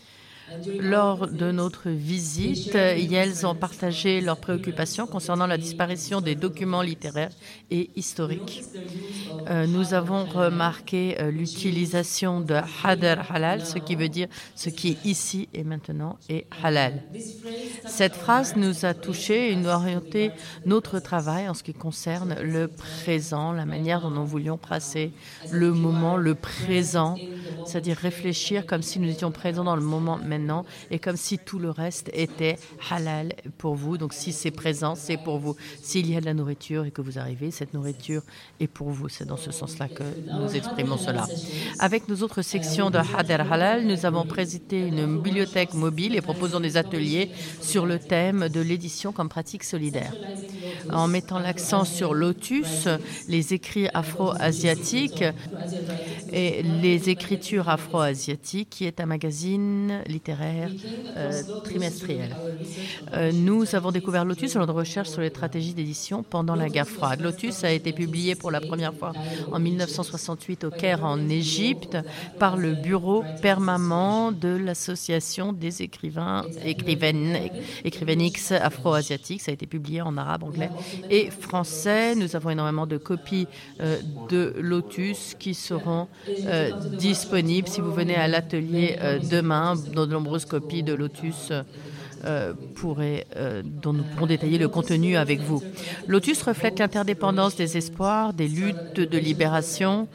Lors de notre visite, elles ont partagé leurs préoccupations concernant la disparition des documents littéraires et historiques. Euh, nous avons remarqué euh, l'utilisation de Hadar Halal, ce qui veut dire ce qui est ici et maintenant est halal. Cette phrase nous a touchés et nous a orienté notre travail en ce qui concerne le présent, la manière dont nous voulions passer le moment, le présent, c'est-à-dire réfléchir comme si nous étions présents dans le moment maintenant et comme si tout le reste était halal pour vous. Donc si c'est présent, c'est pour vous. S'il y a de la nourriture et que vous arrivez, cette nourriture est pour vous. C'est dans ce sens-là que nous exprimons cela. Avec nos autres sections de Hadar Halal, nous avons présenté une bibliothèque mobile et proposons des ateliers sur le thème de l'édition comme pratique solidaire. En mettant l'accent sur Lotus, les écrits afro-asiatiques et les écritures afro-asiatiques, qui est un magazine littéraire euh, trimestriel. Euh, nous avons découvert Lotus selon nos recherches sur les stratégies d'édition pendant la guerre froide. Lotus a été publié pour la première fois en mille neuf cent soixante-huit au Caire, en Égypte, par le bureau permanent de l'Association des écrivains, écrivaines, écrivainix afro-asiatiques. Ça a été publié en arabe, anglais et français. Nous avons énormément de copies euh, de Lotus qui seront euh, disponibles si vous venez à l'atelier euh, demain. De nombreuses copies de Lotus euh, pourraient, euh, dont nous pourrons détailler le contenu avec vous. Lotus reflète l'interdépendance des espoirs, des luttes de libération,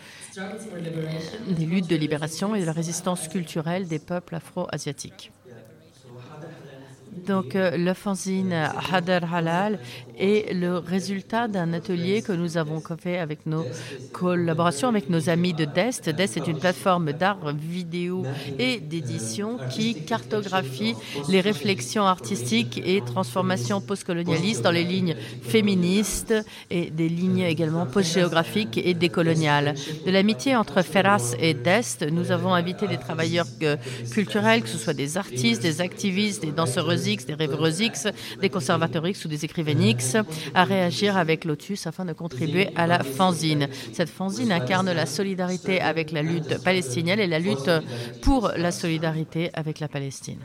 des luttes de libération et de la résistance culturelle des peuples afro-asiatiques. Donc, euh, le fanzine Hadar Halal est le résultat d'un atelier que nous avons fait avec nos collaborations avec nos amis de Dest. Dest est une plateforme d'art vidéo et d'édition qui cartographie les réflexions artistiques et transformations postcolonialistes dans les lignes féministes et des lignes également post-géographiques et décoloniales. De l'amitié entre Feras et Dest, nous avons invité des travailleurs culturels, que ce soit des artistes, des activistes, des danseuses X, des rêveuses X, des conservateurs X ou des écrivains X, à réagir avec Lotus afin de contribuer à la fanzine. Cette fanzine incarne la solidarité avec la lutte palestinienne et la lutte pour la solidarité avec la Palestine.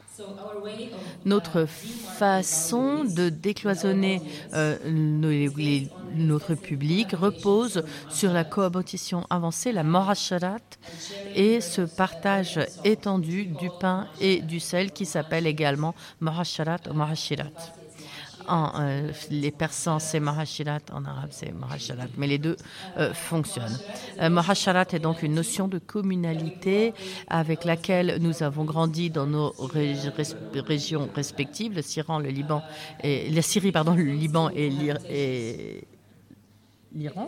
Notre façon de décloisonner euh, nos, les, notre public repose sur la cohabitation avancée, la morasharat, et ce partage étendu du pain et du sel qui s'appelle également morasharat ou morashirat. En, euh, les persans, c'est mahashirat, en arabe, c'est mahasharat, mais les deux euh, fonctionnent. Euh, mahasharat est donc une notion de communalité avec laquelle nous avons grandi dans nos ré- ré- régions respectives, le Syran, le Liban, et, la Syrie, pardon, le Liban et, l'Ir- et l'Iran,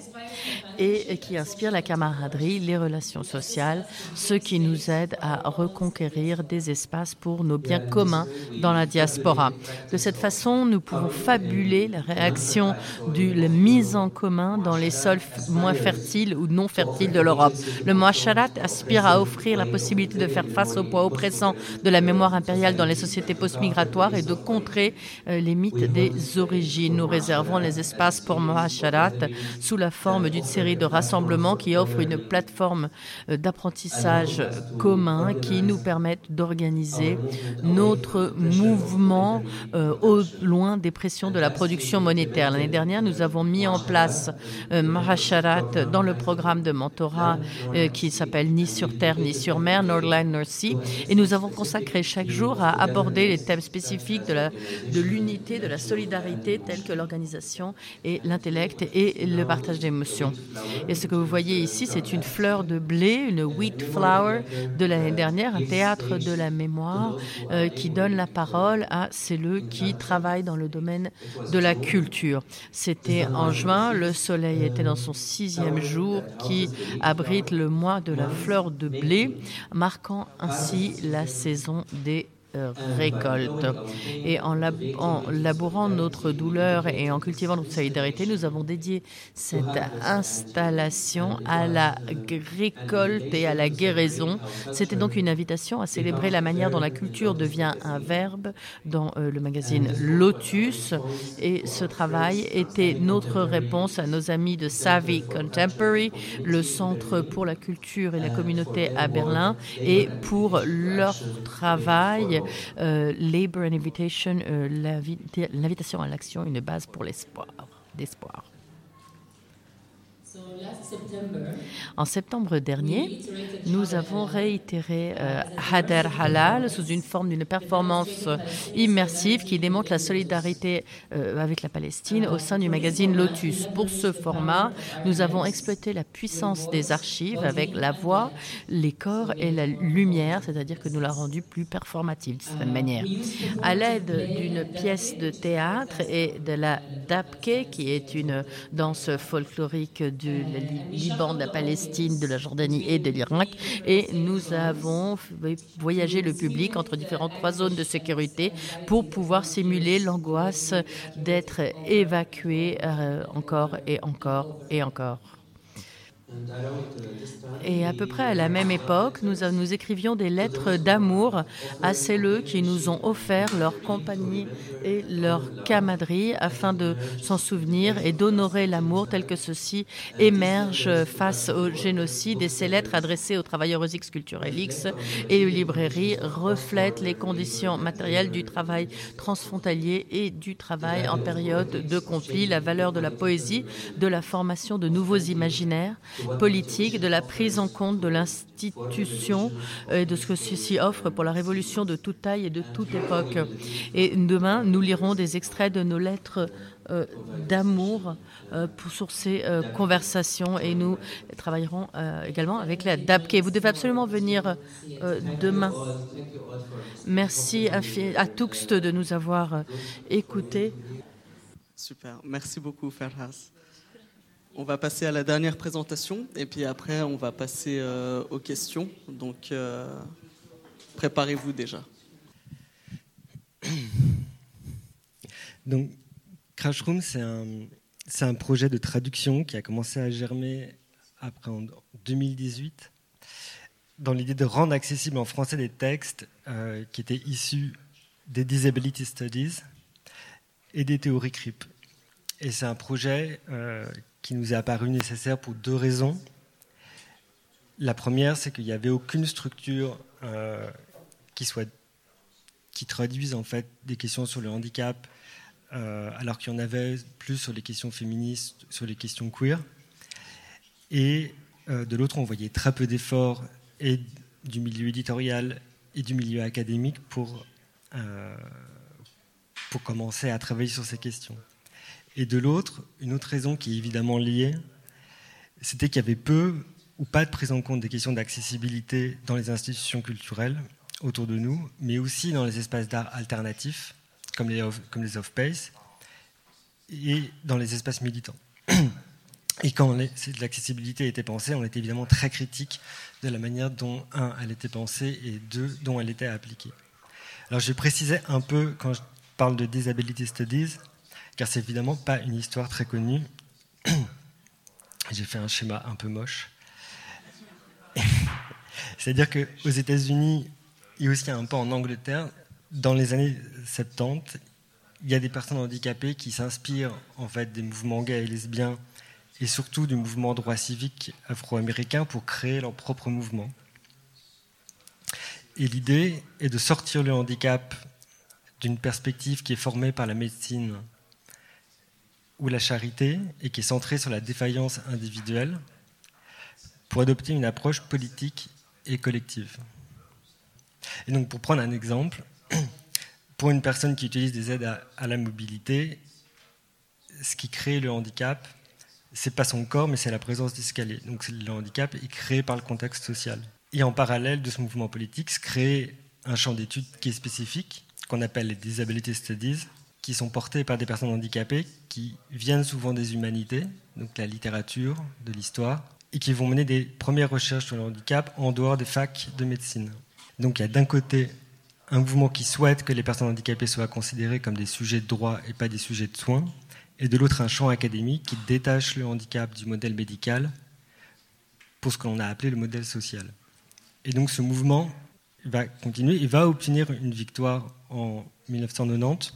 et qui inspire la camaraderie, les relations sociales, ce qui nous aide à reconquérir des espaces pour nos biens communs dans la diaspora. De cette façon, nous pouvons fabuler la réaction de la mise en commun dans les sols moins fertiles ou non fertiles de l'Europe. Le Moasharat aspire à offrir la possibilité de faire face au poids oppressant de la mémoire impériale dans les sociétés post-migratoires et de contrer euh, les mythes des origines. Nous réservons les espaces pour Moasharat sous la forme d'une série de rassemblements qui offrent une plateforme d'apprentissage commun qui nous permettent d'organiser notre mouvement euh, au loin des pressions de la production monétaire. L'année dernière, nous avons mis en place euh, Mahasharat dans le programme de mentorat euh, qui s'appelle Ni sur terre, ni sur mer, Nordland, North Sea, et nous avons consacré chaque jour à aborder les thèmes spécifiques de, la, de l'unité, de la solidarité, tels que l'organisation et l'intellect et le partage d'émotions. Et ce que vous voyez ici, c'est une fleur de blé, une wheat flower de l'année dernière, un théâtre de la mémoire euh, qui donne la parole à celles qui travaillent dans le domaine de la culture. C'était en juin, le soleil était dans son sixième jour qui abrite le mois de la fleur de blé, marquant ainsi la saison des Euh, récolte. Et en, lab- en labourant notre douleur et en cultivant notre solidarité, nous avons dédié cette installation à la récolte et à la guérison. C'était donc une invitation à célébrer la manière dont la culture devient un verbe dans euh, le magazine Lotus. Et ce travail était notre réponse à nos amis de Savvy Contemporary, le centre pour la culture et la communauté à Berlin, et pour leur travail Euh, Labor and Invitation, euh, l'invitation à l'action, une base pour l'espoir, d'espoir. En septembre dernier, nous avons réitéré euh, Hadar Halal sous une forme d'une performance immersive qui démontre la solidarité euh, avec la Palestine au sein du magazine Lotus. Pour ce format, nous avons exploité la puissance des archives avec la voix, les corps et la lumière, c'est-à-dire que nous l'avons rendue plus performative de cette manière. À l'aide d'une pièce de théâtre et de la dabke, qui est une danse folklorique du Liban, de la Palestine, de la Jordanie et de l'Irak, et nous avons voyagé le public entre différentes trois zones de sécurité pour pouvoir simuler l'angoisse d'être évacué euh, encore et encore et encore. Et à peu près à la même époque, nous, nous écrivions des lettres d'amour à celles qui nous ont offert leur compagnie et leur camaraderie afin de s'en souvenir et d'honorer l'amour tel que ceci émerge face au génocide. Et ces lettres adressées aux travailleurs X, culturels X et aux librairies reflètent les conditions matérielles du travail transfrontalier et du travail en période de conflit, la valeur de la poésie, de la formation de nouveaux imaginaires, politique, de la prise en compte de l'institution et de ce que ceci offre pour la révolution de toute taille et de toute époque. Et demain, nous lirons des extraits de nos lettres euh, d'amour euh, pour, sur ces euh, conversations et nous travaillerons euh, également avec la D A B K. Vous devez absolument venir euh, demain. Merci à, à Tuxt de nous avoir euh, écoutés. Super, merci beaucoup Ferhaz. On va passer à la dernière présentation et puis après on va passer euh, aux questions. Donc euh, préparez-vous déjà. Donc Crash Room, c'est un, c'est un projet de traduction qui a commencé à germer après en deux mille dix-huit dans l'idée de rendre accessibles en français des textes euh, qui étaient issus des Disability Studies et des théories C R I P. Et c'est un projet euh, qui nous est apparu nécessaire pour deux raisons. La première, c'est qu'il n'y avait aucune structure euh, qui, soit, qui traduise en fait des questions sur le handicap, euh, alors qu'il y en avait plus sur les questions féministes, sur les questions queer. Et euh, de l'autre, on voyait très peu d'efforts et du milieu éditorial et du milieu académique pour, euh, pour commencer à travailler sur ces questions. Et de l'autre, une autre raison qui est évidemment liée, c'était qu'il y avait peu ou pas de prise en compte des questions d'accessibilité dans les institutions culturelles autour de nous, mais aussi dans les espaces d'art alternatifs, comme les, off, comme les off-pace, et dans les espaces militants. Et quand les, l'accessibilité était pensée, on était évidemment très critique de la manière dont, un, elle était pensée, et deux, dont elle était appliquée. Alors je précisais un peu, quand je parle de Disability Studies, car c'est évidemment pas une histoire très connue. J'ai fait un schéma un peu moche. C'est-à-dire qu'aux États-Unis et aussi un peu en Angleterre, dans les années soixante-dix, il y a des personnes handicapées qui s'inspirent en fait des mouvements gays et lesbiens et surtout du mouvement droit civique afro-américain pour créer leur propre mouvement. Et l'idée est de sortir le handicap d'une perspective qui est formée par la médecine ou la charité et qui est centrée sur la défaillance individuelle pour adopter une approche politique et collective. Et donc, pour prendre un exemple, pour une personne qui utilise des aides à, à la mobilité, ce qui crée le handicap, c'est pas son corps, mais c'est la présence d'escalier. Donc, le handicap est créé par le contexte social. Et en parallèle de ce mouvement politique, se crée un champ d'études qui est spécifique, qu'on appelle les Disability Studies, qui sont portés par des personnes handicapées qui viennent souvent des humanités, donc la littérature, de l'histoire, et qui vont mener des premières recherches sur le handicap en dehors des facs de médecine. Donc il y a d'un côté un mouvement qui souhaite que les personnes handicapées soient considérées comme des sujets de droit et pas des sujets de soins, et de l'autre un champ académique qui détache le handicap du modèle médical pour ce qu'on a appelé le modèle social. Et donc ce mouvement va continuer et va obtenir une victoire en mille neuf cent quatre-vingt-dix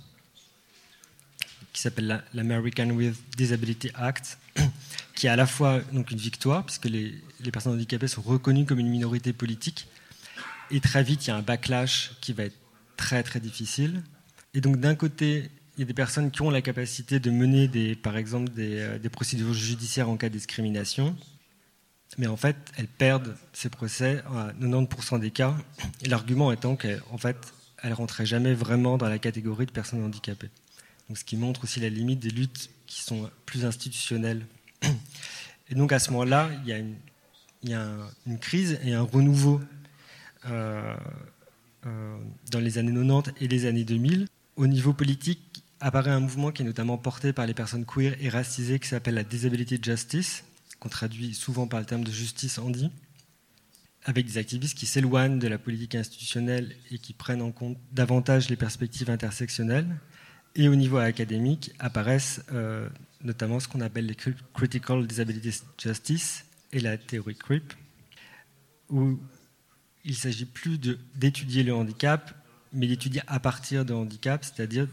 qui s'appelle l'American with Disability Act, qui est à la fois donc une victoire, puisque les, les personnes handicapées sont reconnues comme une minorité politique, et très vite, il y a un backlash qui va être très très difficile. Et donc d'un côté, il y a des personnes qui ont la capacité de mener, des, par exemple, des, euh, des procédures judiciaires en cas de discrimination, mais en fait, elles perdent ces procès à quatre-vingt-dix pour cent des cas, et l'argument étant qu'en fait, elles ne rentraient jamais vraiment dans la catégorie de personnes handicapées. Donc, ce qui montre aussi la limite des luttes qui sont plus institutionnelles. Et donc à ce moment-là, il y a une, il y a un, une crise et un renouveau euh, euh, dans les années quatre-vingt-dix et les années deux mille. Au niveau politique, apparaît un mouvement qui est notamment porté par les personnes queer et racisées qui s'appelle la Disability Justice, qu'on traduit souvent par le terme de justice handi, avec des activistes qui s'éloignent de la politique institutionnelle et qui prennent en compte davantage les perspectives intersectionnelles. Et au niveau académique, apparaissent euh, notamment ce qu'on appelle les Critical Disability Justice et la théorie C R I P, où il ne s'agit plus de, d'étudier le handicap, mais d'étudier à partir de handicap, c'est-à-dire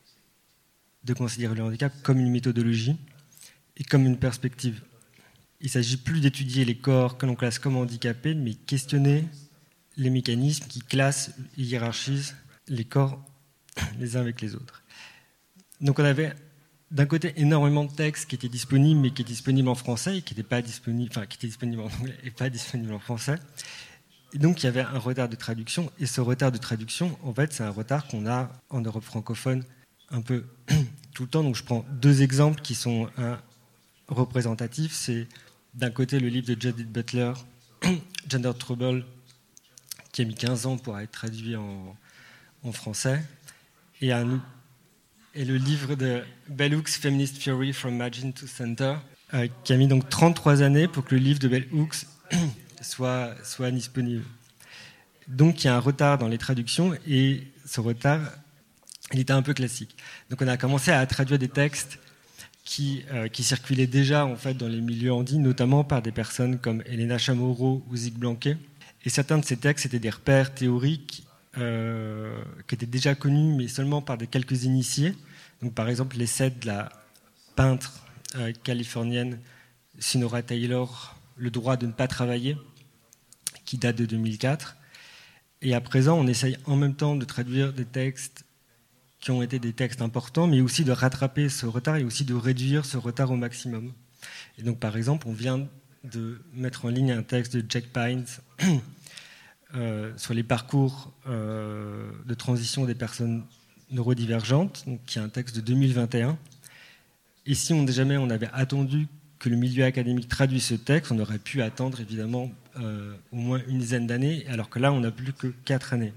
de considérer le handicap comme une méthodologie et comme une perspective. Il ne s'agit plus d'étudier les corps que l'on classe comme handicapés, mais questionner les mécanismes qui classent et hiérarchisent les corps les uns avec les autres. Donc on avait d'un côté énormément de textes qui étaient disponibles, mais qui étaient disponibles en français et qui n'étaient pas disponibles, enfin qui étaient disponibles en anglais et pas disponibles en français. Et donc il y avait un retard de traduction. Et ce retard de traduction, en fait, c'est un retard qu'on a en Europe francophone un peu tout le temps. Donc je prends deux exemples qui sont un, représentatifs. C'est d'un côté le livre de Judith Butler, Gender Trouble, qui a mis quinze ans pour être traduit en, en français, et, un, et le livre de Bell Hooks, Feminist Theory from Margin to Center, euh, qui a mis donc trente-trois années pour que le livre de Bell Hooks soit, soit disponible. Donc il y a un retard dans les traductions, et ce retard, il était un peu classique. Donc on a commencé à traduire des textes qui, euh, qui circulaient déjà en fait, dans les milieux andis, notamment par des personnes comme Elena Chamorro ou Zig Blanquet. Et certains de ces textes étaient des repères théoriques euh, qui étaient déjà connus, mais seulement par des quelques initiés. Donc, par exemple, l'essai de la peintre euh, californienne Sinora Taylor, Le droit de ne pas travailler, qui date de deux mille quatre. Et à présent, on essaye en même temps de traduire des textes qui ont été des textes importants, mais aussi de rattraper ce retard et aussi de réduire ce retard au maximum. Et donc, par exemple, on vient de mettre en ligne un texte de Jack Pines euh, sur les parcours euh, de transition des personnes neurodivergentes, donc, qui est un texte de deux mille vingt et un. Et si on, jamais on avait attendu que le milieu académique traduise ce texte, on aurait pu attendre évidemment euh, au moins une dizaine d'années, alors que là, on n'a plus que quatre années.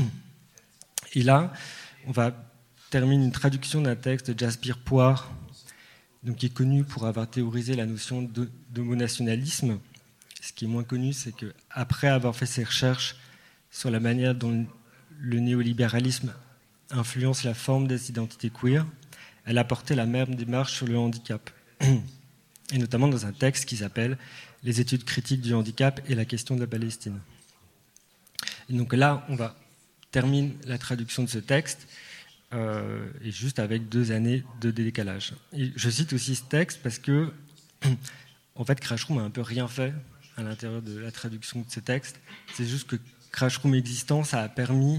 Et là, on va terminer une traduction d'un texte de Jasbir Puar, donc qui est connu pour avoir théorisé la notion d'homonationalisme. Ce qui est moins connu, c'est qu'après avoir fait ses recherches sur la manière dont le néolibéralisme influence la forme des identités queer, elle a porté la même démarche sur le handicap, et notamment dans un texte qui s'appelle « Les études critiques du handicap et la question de la Palestine ». Et donc là, on va terminer la traduction de ce texte, Euh, et juste avec deux années de décalage. Et je cite aussi ce texte parce que, en fait, Crashroom a un peu rien fait à l'intérieur de la traduction de ce texte. C'est juste que Crashroom existant, ça a permis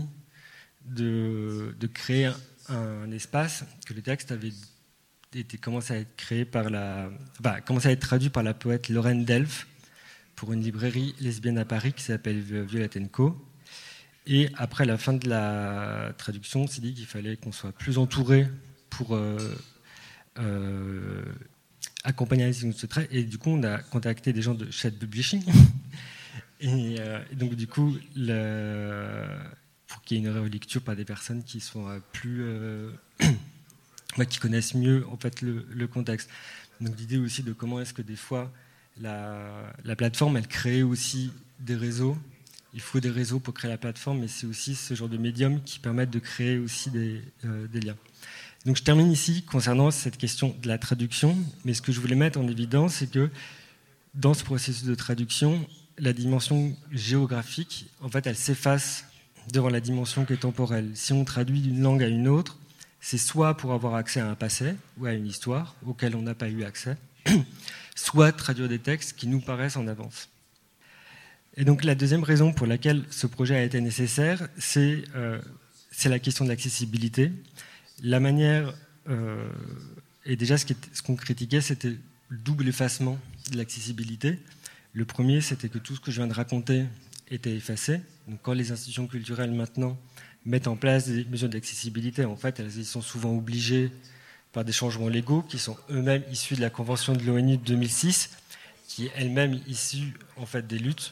de, de créer un, un espace que le texte avait été commencé à être créé par la, bah, commencé à être traduit par la poète Lorraine Delph pour une librairie lesbienne à Paris qui s'appelle Violet and Co. Et après la fin de la traduction, on s'est dit qu'il fallait qu'on soit plus entouré pour euh, euh, accompagner la ce trait. Et du coup, on a contacté des gens de Shade Publishing. et, euh, et donc, du coup, le, pour qu'il y ait une relecture par des personnes qui sont plus, euh, qui connaissent mieux en fait le, le contexte. Donc, l'idée aussi de comment est-ce que des fois la, la plateforme, elle crée aussi des réseaux. Il faut des réseaux pour créer la plateforme, mais c'est aussi ce genre de médium qui permettent de créer aussi des, euh, des liens. Donc je termine ici concernant cette question de la traduction, mais ce que je voulais mettre en évidence, c'est que dans ce processus de traduction, la dimension géographique, en fait, elle s'efface devant la dimension qui est temporelle. Si on traduit d'une langue à une autre, c'est soit pour avoir accès à un passé ou à une histoire auquel on n'a pas eu accès, soit traduire des textes qui nous paraissent en avance. Et donc la deuxième raison pour laquelle ce projet a été nécessaire, c'est, euh, c'est la question de l'accessibilité. La manière, euh, et déjà ce, qui est, ce qu'on critiquait, c'était le double effacement de l'accessibilité. Le premier, c'était que tout ce que je viens de raconter était effacé. Donc quand les institutions culturelles maintenant mettent en place des mesures d'accessibilité, en fait, elles y sont souvent obligées par des changements légaux qui sont eux-mêmes issus de la Convention de l'ONU de deux mille six, qui est elle-même issue en fait, des luttes.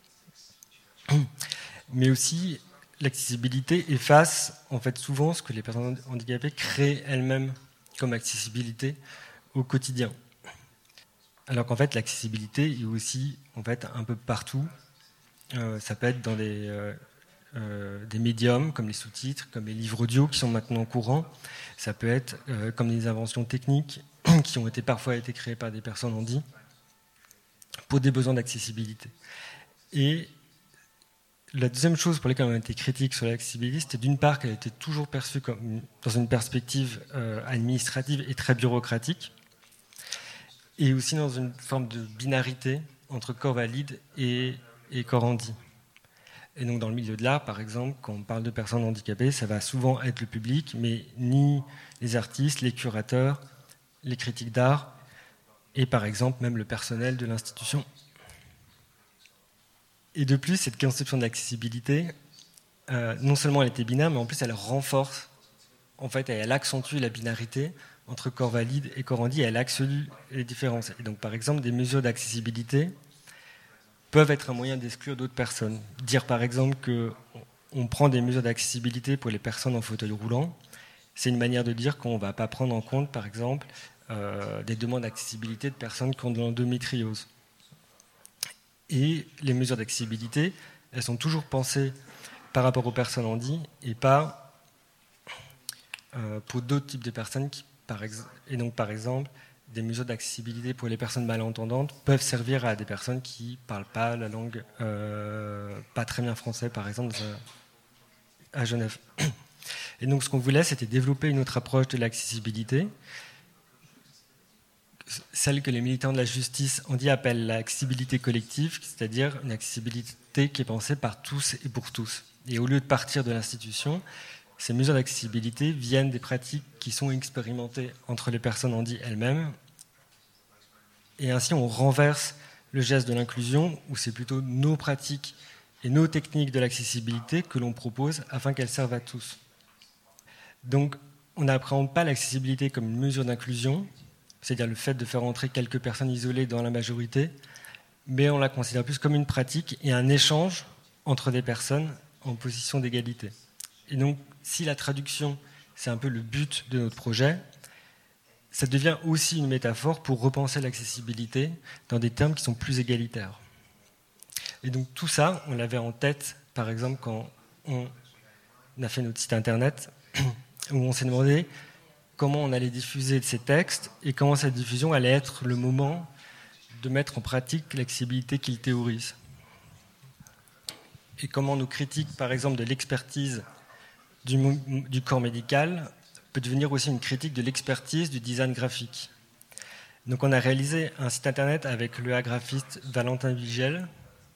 Mais aussi, l'accessibilité efface en fait, souvent ce que les personnes handicapées créent elles-mêmes comme accessibilité au quotidien. Alors qu'en fait, l'accessibilité est aussi en fait, un peu partout. Euh, ça peut être dans des, euh, euh, des médiums comme les sous-titres, comme les livres audio qui sont maintenant courants. Ça peut être euh, comme des inventions techniques qui ont été, parfois été créées par des personnes handies pour des besoins d'accessibilité. Et la deuxième chose pour laquelle on a été critique sur l'accessibilité, c'était d'une part qu'elle était toujours perçue comme, dans une perspective euh, administrative et très bureaucratique, et aussi dans une forme de binarité entre corps valide et, et corps handi. Et donc dans le milieu de l'art, par exemple, quand on parle de personnes handicapées, ça va souvent être le public, mais ni les artistes, les curateurs, les critiques d'art et par exemple même le personnel de l'institution. Et de plus, cette conception de l'accessibilité, euh, non seulement elle était binaire, mais en plus elle renforce, en fait, elle accentue la binarité entre corps valide et corps handi, et elle accentue les différences. Et donc, par exemple, des mesures d'accessibilité peuvent être un moyen d'exclure d'autres personnes. Dire, par exemple, qu'on prend des mesures d'accessibilité pour les personnes en fauteuil roulant, c'est une manière de dire qu'on ne va pas prendre en compte, par exemple, euh, des demandes d'accessibilité de personnes qui ont de l'endométriose. Et les mesures d'accessibilité, elles sont toujours pensées par rapport aux personnes handies et pas euh, pour d'autres types de personnes. Qui, par ex- et donc, par exemple, des mesures d'accessibilité pour les personnes malentendantes peuvent servir à des personnes qui ne parlent pas la langue, euh, pas très bien français, par exemple, à Genève. Et donc, ce qu'on voulait, c'était développer une autre approche de l'accessibilité, celle que les militants de la justice handi appellent l'accessibilité collective, c'est-à-dire une accessibilité qui est pensée par tous et pour tous. Et au lieu de partir de l'institution, ces mesures d'accessibilité viennent des pratiques qui sont expérimentées entre les personnes handi elles-mêmes. Et ainsi, on renverse le geste de l'inclusion, où c'est plutôt nos pratiques et nos techniques de l'accessibilité que l'on propose afin qu'elles servent à tous. Donc, on n'appréhende pas l'accessibilité comme une mesure d'inclusion, c'est-à-dire le fait de faire entrer quelques personnes isolées dans la majorité, mais on la considère plus comme une pratique et un échange entre des personnes en position d'égalité. Et donc, si la traduction, c'est un peu le but de notre projet, ça devient aussi une métaphore pour repenser l'accessibilité dans des termes qui sont plus égalitaires. Et donc tout ça, on l'avait en tête, par exemple, quand on a fait notre site internet, où on s'est demandé comment on allait diffuser ces textes et comment cette diffusion allait être le moment de mettre en pratique l'accessibilité qu'ils théorisent. Et comment nos critiques, par exemple, de l'expertise du, du corps médical peut devenir aussi une critique de l'expertise du design graphique. Donc on a réalisé un site internet avec le graphiste Valentin Vigel,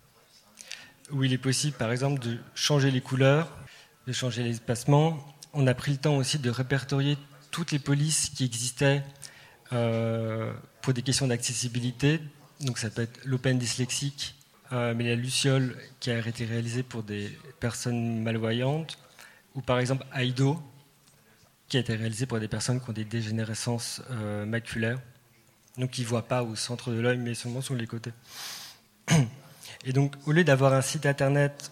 où il est possible, par exemple, de changer les couleurs, de changer les espacements. On a pris le temps aussi de répertorier toutes les polices qui existaient euh, pour des questions d'accessibilité. Donc ça peut être l'Open dyslexique, euh, mais la Luciole qui a été réalisée pour des personnes malvoyantes, ou par exemple Aido, qui a été réalisé pour des personnes qui ont des dégénérescences euh, maculaires, donc qui ne voient pas au centre de l'œil, mais seulement sur les côtés. Et donc, au lieu d'avoir un site internet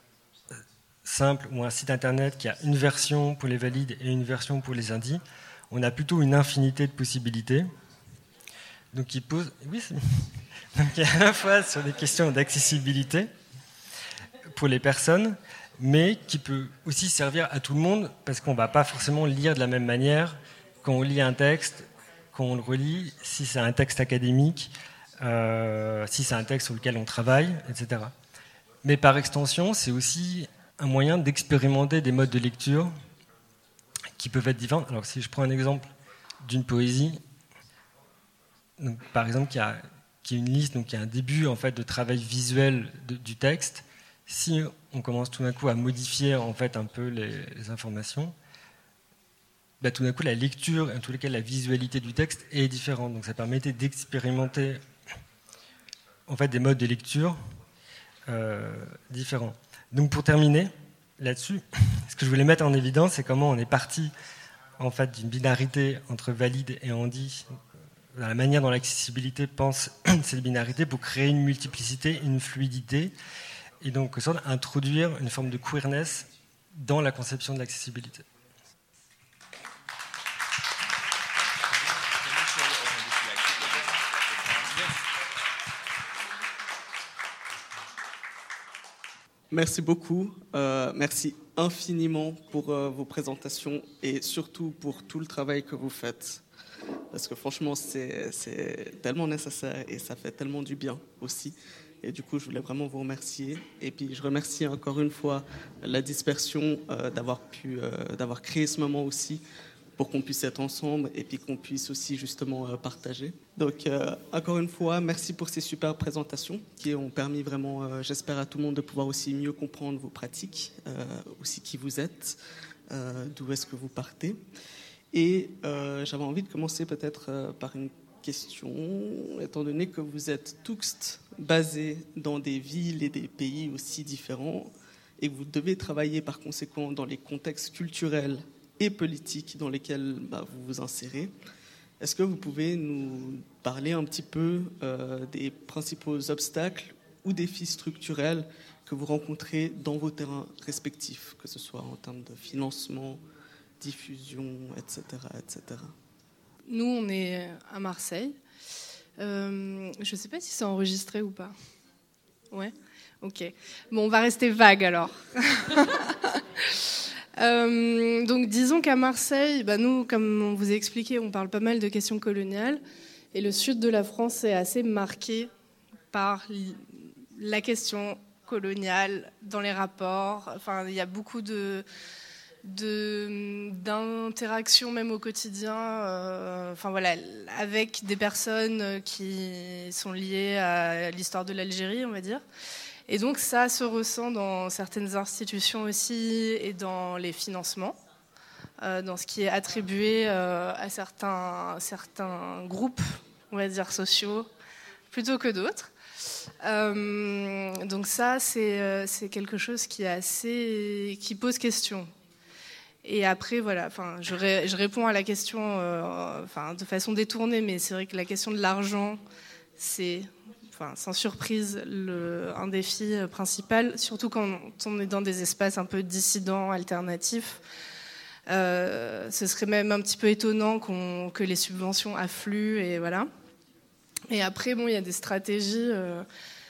simple ou un site internet qui a une version pour les valides et une version pour les indis, on a plutôt une infinité de possibilités. Donc, qui pose, oui, donc, il y a à la fois sur des questions d'accessibilité pour les personnes, mais qui peut aussi servir à tout le monde, parce qu'on ne va pas forcément lire de la même manière quand on lit un texte, quand on le relit, si c'est un texte académique, euh, si c'est un texte sur lequel on travaille, et cetera. Mais par extension, c'est aussi un moyen d'expérimenter des modes de lecture qui peuvent être différents. Alors si je prends un exemple d'une poésie, donc, par exemple, qui a, qui a une liste, donc qui a un début en fait, de travail visuel de, du texte, si on commence tout d'un coup à modifier en fait, un peu les, les informations, bah, tout d'un coup la lecture, en tous les cas la visualité du texte est différente. Donc ça permettait d'expérimenter en fait, des modes de lecture euh, différents. Donc pour terminer là-dessus, ce que je voulais mettre en évidence, c'est comment on est parti en fait, d'une binarité entre valide et handi, dans la manière dont l'accessibilité pense cette binarité pour créer une multiplicité, une fluidité, et donc en sorte introduire une forme de queerness dans la conception de l'accessibilité. Merci beaucoup, euh, merci infiniment pour euh, vos présentations et surtout pour tout le travail que vous faites. Parce que franchement, c'est, c'est tellement nécessaire et ça fait tellement du bien aussi. Et du coup, je voulais vraiment vous remercier. Et puis, je remercie encore une fois la dispersion euh, d'avoir pu, euh, d'avoir créé ce moment aussi pour qu'on puisse être ensemble et puis qu'on puisse aussi justement euh, partager. Donc, euh, encore une fois, merci pour ces superbes présentations qui ont permis vraiment, euh, j'espère, à tout le monde de pouvoir aussi mieux comprendre vos pratiques, euh, aussi qui vous êtes, euh, d'où est-ce que vous partez. Et euh, j'avais envie de commencer peut-être euh, par une question, étant donné que vous êtes tous basés dans des villes et des pays aussi différents, et que vous devez travailler par conséquent dans les contextes culturels et politiques dans lesquels bah, vous vous insérez. Est-ce que vous pouvez nous parler un petit peu euh, des principaux obstacles ou défis structurels que vous rencontrez dans vos terrains respectifs, que ce soit en termes de financement, diffusion, et cetera, et cetera. Nous, on est à Marseille. Euh, je ne sais pas si c'est enregistré ou pas. Ouais. Ok. Bon, on va rester vague alors. euh, donc, disons qu'à Marseille, bah, nous, comme on vous a expliqué, on parle pas mal de questions coloniales. Et le sud de la France est assez marqué par la question coloniale dans les rapports. Enfin, il y a beaucoup de, de, d'interactions même au quotidien. Euh, enfin, voilà, avec des personnes qui sont liées à l'histoire de l'Algérie, on va dire. Et donc ça se ressent dans certaines institutions aussi et dans les financements, euh, dans ce qui est attribué euh, à certains, certains groupes, on va dire sociaux, plutôt que d'autres. Euh, donc ça, c'est, euh, c'est quelque chose qui, est assez, qui pose question. Et après, voilà, enfin, je, ré, je réponds à la question euh, enfin, de façon détournée, mais c'est vrai que la question de l'argent, c'est... Enfin, sans surprise, le, un défi principal, surtout quand on est dans des espaces un peu dissidents, alternatifs. Euh, ce serait même un petit peu étonnant qu'on, que les subventions affluent, et voilà. Et après, bon, il y a des stratégies, euh,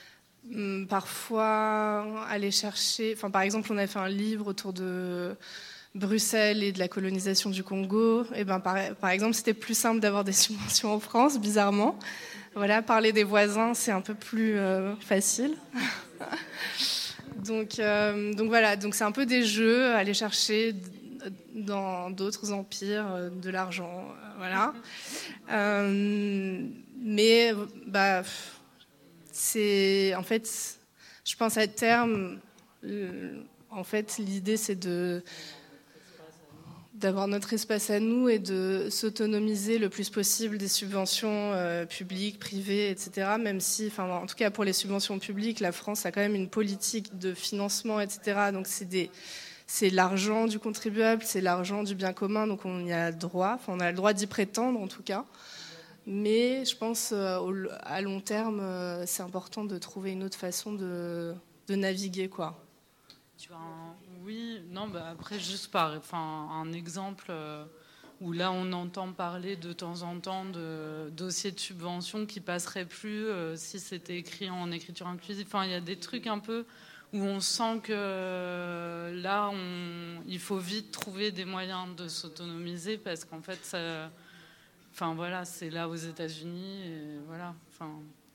parfois aller chercher... Enfin, par exemple, on a fait un livre autour de Bruxelles et de la colonisation du Congo. Et ben, par, par exemple, c'était plus simple d'avoir des subventions en France, bizarrement. Voilà, parler des voisins, c'est un peu plus euh, facile. donc, euh, donc voilà, donc c'est un peu des jeux, aller chercher dans d'autres empires euh, de l'argent, euh, voilà. Euh, mais bah, c'est, en fait, je pense à terme, euh, en fait, l'idée c'est de d'avoir notre espace à nous et de s'autonomiser le plus possible des subventions euh, publiques, privées, et cetera. Même si, enfin, en tout cas pour les subventions publiques, la France a quand même une politique de financement, et cetera. Donc c'est des, c'est l'argent du contribuable, c'est l'argent du bien commun, donc on y a droit. Enfin, on a le droit d'y prétendre en tout cas. Mais je pense euh, au, à long terme, euh, c'est important de trouver une autre façon de, de naviguer, quoi. Tu vois, un... Oui, non, bah après, juste par enfin, un exemple euh, où là, on entend parler de temps en temps de dossiers de subvention qui ne passeraient plus euh, si c'était écrit en écriture inclusive. Enfin, il y a des trucs un peu où on sent que euh, là, on, il faut vite trouver des moyens de s'autonomiser parce qu'en fait, ça, enfin, voilà, c'est là aux États-Unis. Et voilà, enfin...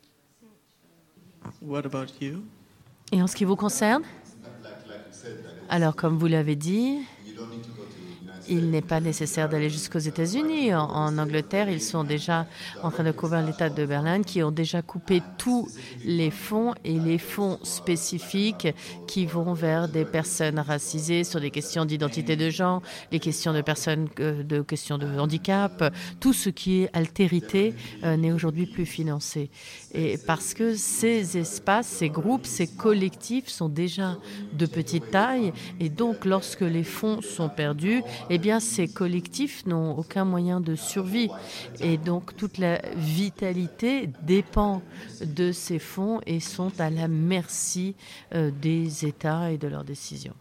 What about you? Et en ce qui vous concerne ? Alors, comme vous l'avez dit, il n'est pas nécessaire d'aller jusqu'aux États-Unis. En, en Angleterre, ils sont déjà en train de couvrir l'État de Berlin, qui ont déjà coupé tous les fonds et les fonds spécifiques qui vont vers des personnes racisées sur des questions d'identité de genre, les questions de personnes, de questions de handicap. Tout ce qui est altérité euh, n'est aujourd'hui plus financé. Et parce que ces espaces, ces groupes, ces collectifs sont déjà de petite taille, et donc lorsque les fonds sont perdus, eh bien, ces collectifs n'ont aucun moyen de survie. Et donc, toute la vitalité dépend de ces fonds et sont à la merci euh, des États et de leurs décisions.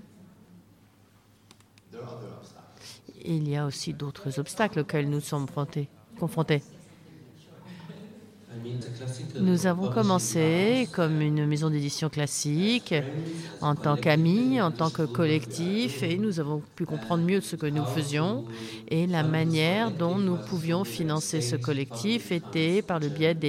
Il y a aussi d'autres obstacles auxquels nous sommes confrontés. Nous avons commencé comme une maison d'édition classique, en tant qu'amis, en tant que collectif, et nous avons pu comprendre mieux ce que nous faisions. Et la manière dont nous pouvions financer ce collectif était par le biais d'États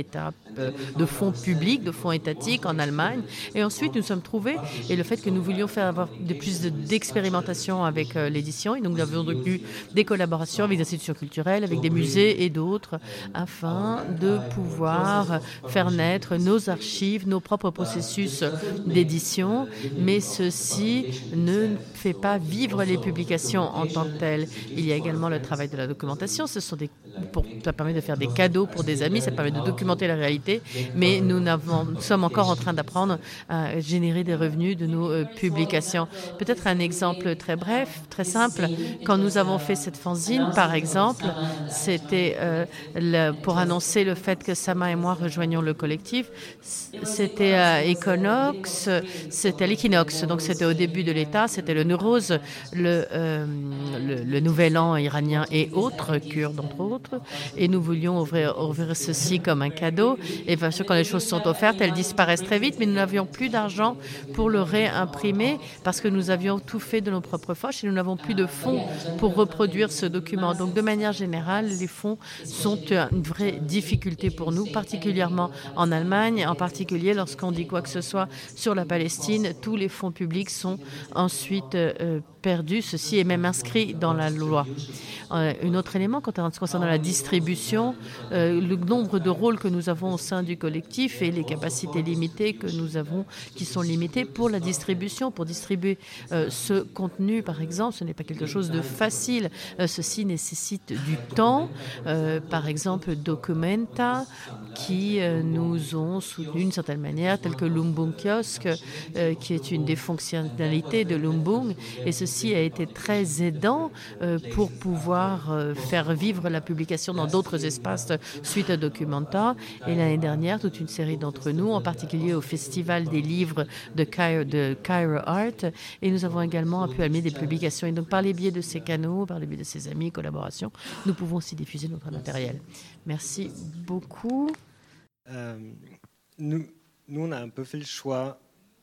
de fonds publics, de fonds étatiques en Allemagne. Et ensuite, nous nous sommes trouvés, et le fait que nous voulions faire avoir de plus de, d'expérimentation avec euh, l'édition, et donc nous avons eu des collaborations avec des institutions culturelles, avec des musées et d'autres, afin de pouvoir faire naître nos archives, nos propres processus d'édition, mais ceci ne fait pas vivre les publications en tant que telles. Il y a également le travail de la documentation. Ce sont des, pour, ça permet de faire des cadeaux pour des amis, ça permet de documenter la réalité, mais nous, n'avons, nous sommes encore en train d'apprendre à générer des revenus de nos euh, publications. Peut-être un exemple très bref, très simple. Quand nous avons fait cette fanzine, par exemple, c'était euh, le, pour annoncer le fait que Sama et moi rejoignions le collectif. C'était à Equinox, c'était à l'Equinox, donc c'était au début de l'État, c'était le Nowruz, le, euh, le, le Nouvel An iranien et autres, kurdes entre autres, et nous voulions ouvrir, ouvrir ceci comme un cadeau. Et bien sûr, quand les choses sont offertes, elles disparaissent très vite, mais nous n'avions plus d'argent pour le réimprimer parce que nous avions tout fait de nos propres poches et nous n'avons plus de fonds pour reproduire ce document. Donc, de manière générale, les fonds sont une vraie difficulté pour nous, particulièrement en Allemagne, en particulier lorsqu'on dit quoi que ce soit sur la Palestine, tous les fonds publics sont ensuite euh, perdus. Ceci est même inscrit dans la loi. Euh, un autre élément, concernant la distribution, euh, le nombre de rôles que nous avons au sein du collectif et les capacités limitées que nous avons, qui sont limitées pour la distribution, pour distribuer euh, ce contenu, par exemple, ce n'est pas quelque chose de facile. Euh, ceci nécessite du temps. Euh, par exemple, Documenta, qui euh, nous ont soutenu d'une certaine manière, tel que Lumbung Kiosk, euh, qui est une des fonctionnalités de Lumbung, et ceci a été très aidant euh, pour pouvoir euh, faire vivre la publication dans d'autres espaces suite à Documenta. Et l'année dernière, toute une série d'entre nous, en particulier au Festival des livres de Cairo, de Cairo Art, et nous avons également pu amener des publications. Et donc, par les biais de ces canaux, par les biais de ces amis, collaborations, nous pouvons aussi diffuser notre matériel. Merci beaucoup. Euh, nous, nous, on a un peu fait le choix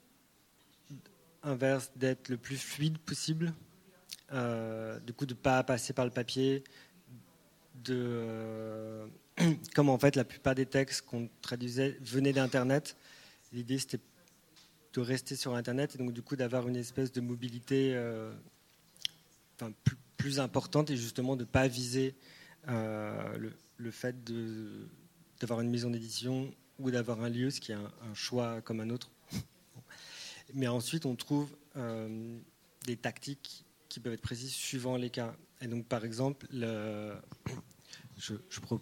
inverse d'être le plus fluide possible, euh, du coup de ne pas passer par le papier, de, euh, comme en fait la plupart des textes qu'on traduisait venaient d'Internet. L'idée c'était de rester sur Internet et donc du coup d'avoir une espèce de mobilité euh, enfin, plus, plus importante et justement de ne pas viser euh, le, le fait de, d'avoir une maison d'édition ou d'avoir un lieu, ce qui est un, un choix comme un autre. Mais ensuite, on trouve euh, des tactiques qui peuvent être précises suivant les cas. Et donc, par exemple, le, je, je pro,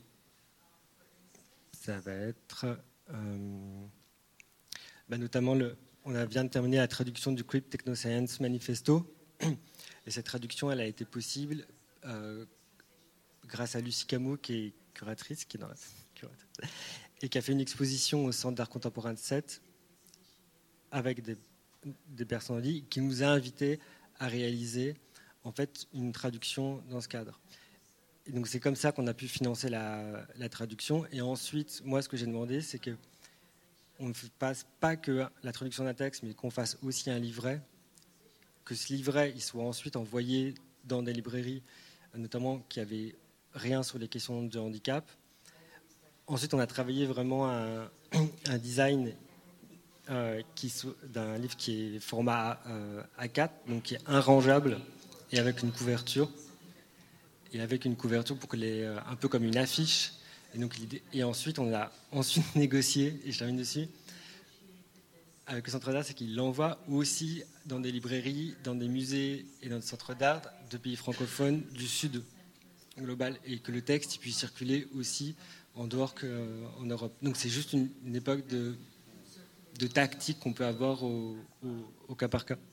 ça va être euh, bah notamment, le, on vient de terminer la traduction du Crypt Technoscience Manifesto. Et cette traduction, elle a été possible euh, grâce à Lucie Camus, qui est curatrice, qui est dans la curatrice, et qui a fait une exposition au Centre d'art contemporain de Sète avec des des personnes qui nous a invités à réaliser en fait une traduction dans ce cadre. Et donc c'est comme ça qu'on a pu financer la, la traduction. Et ensuite, moi, ce que j'ai demandé, c'est que on ne fasse pas que la traduction d'un texte, mais qu'on fasse aussi un livret, que ce livret il soit ensuite envoyé dans des librairies, notamment qui n'avaient rien sur les questions de handicap. Ensuite, on a travaillé vraiment un, un design Euh, qui, d'un livre qui est format euh, A quatre, donc qui est inrangeable et avec une couverture, et avec une couverture pour que les, euh, un peu comme une affiche. Et, donc, et ensuite, on a ensuite négocié, et je termine dessus, avec le Centre d'art, c'est qu'il l'envoie aussi dans des librairies, dans des musées et dans des centres d'art de pays francophones du Sud global, et que le texte il puisse circuler aussi en dehors qu'en Europe. Donc c'est juste une, une époque de de tactiques qu'on peut avoir au, au, au cas par cas.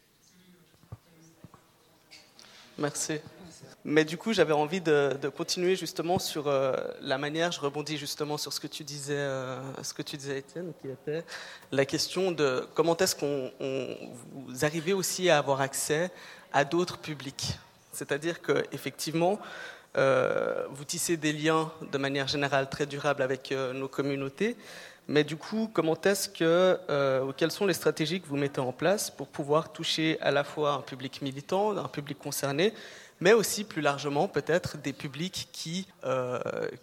Merci. Mais du coup, j'avais envie de, de continuer justement sur euh, la manière, je rebondis justement sur ce que tu disais, euh, ce que tu disais, Étienne, qui était la question de comment est-ce qu'on on, vous arrivez aussi à avoir accès à d'autres publics. C'est-à-dire qu'effectivement, euh, vous tissez des liens de manière générale très durables avec euh, nos communautés. Mais du coup, comment est-ce que, euh, quelles sont les stratégies que vous mettez en place pour pouvoir toucher à la fois un public militant, un public concerné, mais aussi plus largement peut-être des publics qui, euh,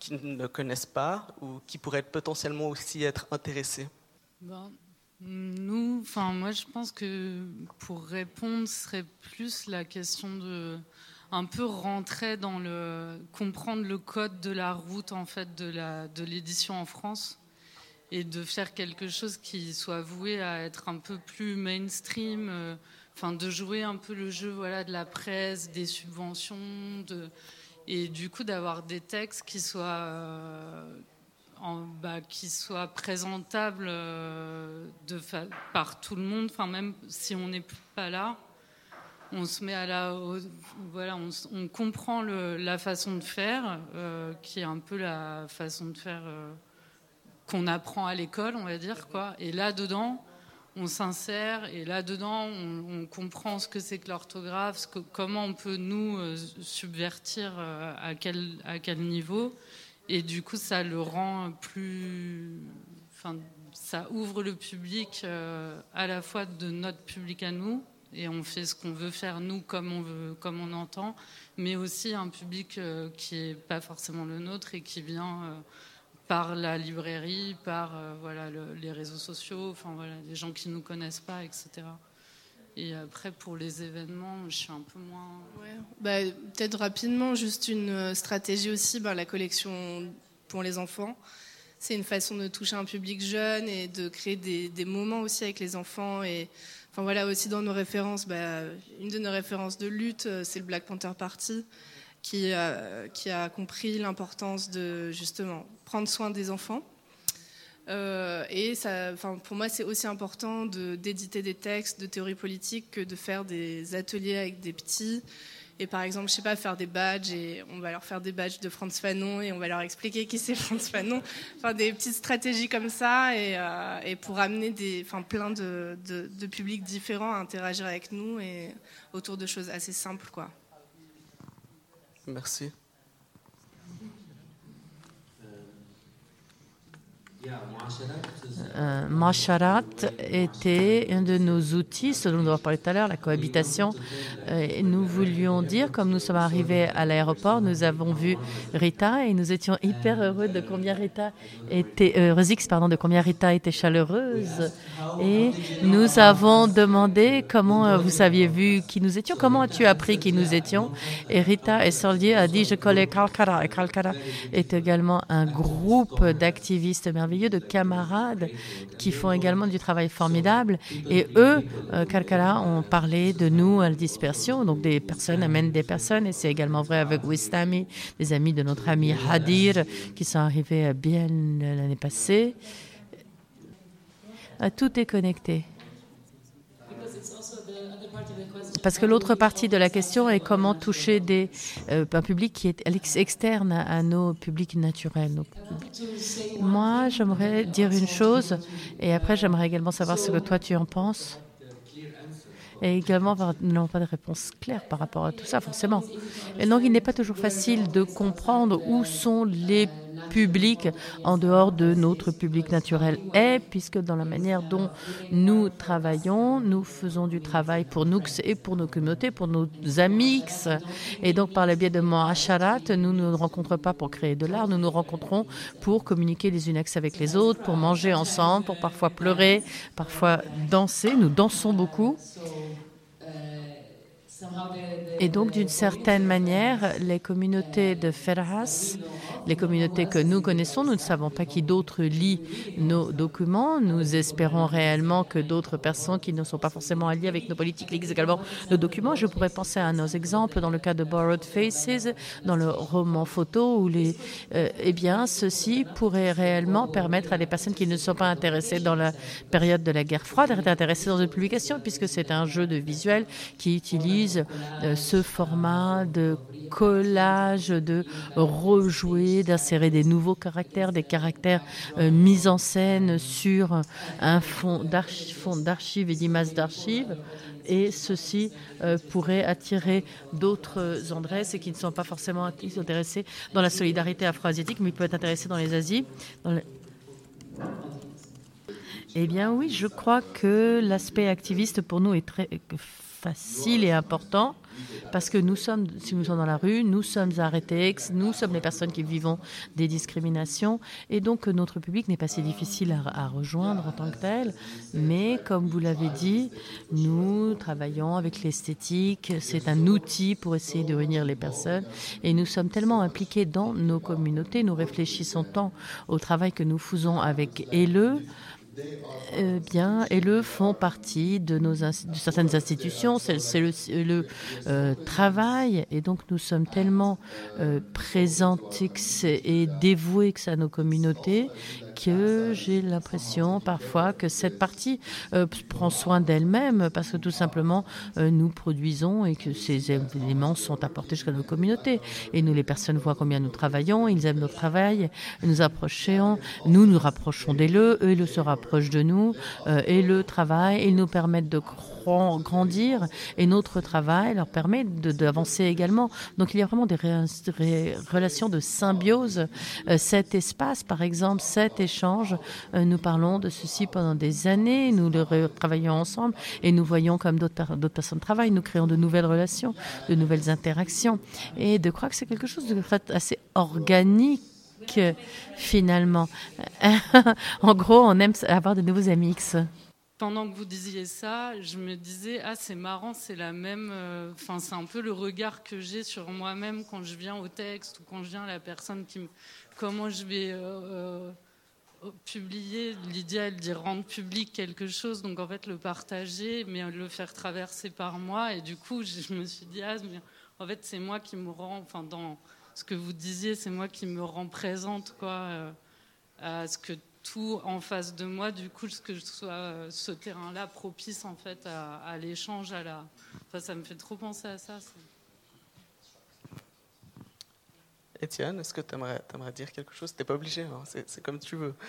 qui ne connaissent pas ou qui pourraient potentiellement aussi être intéressés? Ben, nous, enfin moi je pense que pour répondre, ce serait plus la question de un peu rentrer dans le comprendre le code de la route en fait de la de l'édition en France et de faire quelque chose qui soit voué à être un peu plus mainstream, euh, enfin de jouer un peu le jeu voilà de la presse, des subventions, de et du coup d'avoir des textes qui soient euh, En, bah, qui soit présentable euh, de fa- par tout le monde. Enfin, même si on n'est pas là, on se met à la, au, voilà, on, on comprend le, la façon de faire, euh, qui est un peu la façon de faire euh, qu'on apprend à l'école, on va dire, quoi. Et là-dedans, on s'insère, et là-dedans, on, on comprend ce que c'est que l'orthographe, ce que, comment on peut nous euh, subvertir euh, à quel, à quel niveau. Et du coup, ça le rend plus... Enfin, ça ouvre le public euh, à la fois de notre public à nous, et on fait ce qu'on veut faire, nous, comme on, veut, comme on entend, mais aussi un public euh, qui n'est pas forcément le nôtre et qui vient euh, par la librairie, par euh, voilà, le, les réseaux sociaux, enfin, voilà, les gens qui ne nous connaissent pas, et cetera. Et après, pour les événements, je suis un peu moins... Ouais. Bah, peut-être rapidement, juste une stratégie aussi, bah, la collection pour les enfants. C'est une façon de toucher un public jeune et de créer des, des moments aussi avec les enfants. Et enfin, voilà, aussi dans nos références, bah, une de nos références de lutte, c'est le Black Panther Party, qui a, qui a compris l'importance de, justement, prendre soin des enfants. Euh, et ça, enfin, pour moi, c'est aussi important de, d'éditer des textes de théorie politique que de faire des ateliers avec des petits. Et par exemple, je sais pas, faire des badges, et on va leur faire des badges de Frantz Fanon et on va leur expliquer qui c'est Frantz Fanon. Enfin, des petites stratégies comme ça, et, euh, et pour amener des, enfin, plein de, de, de publics différents à interagir avec nous et autour de choses assez simples, quoi. Merci. Euh, Masharat était un de nos outils, ce dont nous avons parlé tout à l'heure, la cohabitation. Euh, nous voulions dire, comme nous sommes arrivés à l'aéroport, nous avons vu Rita et nous étions hyper heureux de combien Rita était, euh, Rosix, pardon, de combien Rita était chaleureuse. Et nous avons demandé comment euh, vous aviez vu qui nous étions, comment as-tu appris qui nous étions. Et Rita Essordier a dit, je connais Kalkara. Et Kalkara est également un groupe d'activistes merveilleux, de camarades qui font également du travail formidable. Et eux, euh, Kalkara, ont parlé de nous à la dispersion. Donc des personnes amènent des personnes. Et c'est également vrai avec Wistami, des amis de notre ami Hadir, qui sont arrivés à Bienne l'année passée. Tout est connecté. Parce que l'autre partie de la question est comment toucher des, euh, un public qui est externe à nos publics naturels. Nos publics. Moi, j'aimerais dire une chose, et après, j'aimerais également savoir ce que toi, tu en penses. Et également, nous n'avons pas de réponse claire par rapport à tout ça, forcément. Et donc, il n'est pas toujours facile de comprendre où sont les publics en dehors de notre public naturel est, puisque dans la manière dont nous travaillons, nous faisons du travail pour nous et pour nos communautés, pour nos amis. Et donc, par le biais de Moasharat, nous ne nous rencontrons pas pour créer de l'art, nous nous rencontrons pour communiquer les unes avec les autres, pour manger ensemble, pour parfois pleurer, parfois danser. Nous dansons beaucoup. Et donc, d'une certaine manière, les communautés de Ferhas, les communautés que nous connaissons, nous ne savons pas qui d'autre lit nos documents. Nous espérons réellement que d'autres personnes qui ne sont pas forcément alliées avec nos politiques lisent également nos documents. Je pourrais penser à nos exemples dans le cas de Borrowed Faces, dans le roman photo, où les, euh, eh bien, ceci pourrait réellement permettre à des personnes qui ne sont pas intéressées dans la période de la guerre froide d'être intéressées dans une publication, puisque c'est un jeu de visuel qui utilise euh, ce format de collage, de rejouer, d'insérer des nouveaux caractères, des caractères euh, mis en scène sur un fond d'archives, fond d'archives et d'images d'archives. Et ceci euh, pourrait attirer d'autres adresses et qui ne sont pas forcément intéressés dans la solidarité afro-asiatique, mais qui peuvent être intéressés dans les Asies. Dans les... Eh bien oui, je crois que l'aspect activiste pour nous est très facile et important parce que nous sommes, si nous sommes dans la rue, nous sommes arrêtés, nous sommes les personnes qui vivons des discriminations et donc notre public n'est pas si difficile à, à rejoindre en tant que tel. Mais comme vous l'avez dit, nous travaillons avec l'esthétique, c'est un outil pour essayer de réunir les personnes et nous sommes tellement impliqués dans nos communautés, nous réfléchissons tant au travail que nous faisons avec E L E. Eh bien, et le font partie de, nos, de certaines institutions, c'est, c'est le, le euh, travail, et donc nous sommes tellement euh, présentés et dévoués à nos communautés que j'ai l'impression parfois que cette partie euh, prend soin d'elle-même parce que tout simplement euh, nous produisons et que ces éléments sont apportés jusqu'à nos communautés. Et nous, les personnes voient combien nous travaillons, ils aiment notre travail, nous approchons, nous nous rapprochons d'E L E, eux ils se rapprochent de nous, euh, et le travail, ils nous permettent de grandir et notre travail leur permet de, d'avancer également. Donc il y a vraiment des ré- ré- relations de symbiose. Euh, cet espace, par exemple, cet échange, euh, nous parlons de ceci pendant des années, nous le ré- travaillons ensemble et nous voyons comme d'autres, d'autres personnes travaillent, nous créons de nouvelles relations, de nouvelles interactions et de croire que c'est quelque chose de assez organique finalement. En gros, on aime avoir de nouveaux amis X. Pendant que vous disiez ça, je me disais, ah c'est marrant, c'est la même, enfin euh, c'est un peu le regard que j'ai sur moi-même quand je viens au texte ou quand je viens à la personne qui me, comment je vais euh, euh, publier. L'idéal dit rendre public quelque chose, donc en fait le partager, mais le faire traverser par moi. Et du coup, je me suis dit, ah mais en fait c'est moi qui me rend, enfin dans ce que vous disiez, c'est moi qui me rend présente quoi, euh, à ce que tout en face de moi, du coup, que je sois ce terrain-là propice en fait à, à l'échange, à la. Enfin, ça me fait trop penser à ça. C'est... Étienne, est-ce que tu aimerais dire quelque chose? T'es pas obligé, hein, c'est, c'est comme tu veux.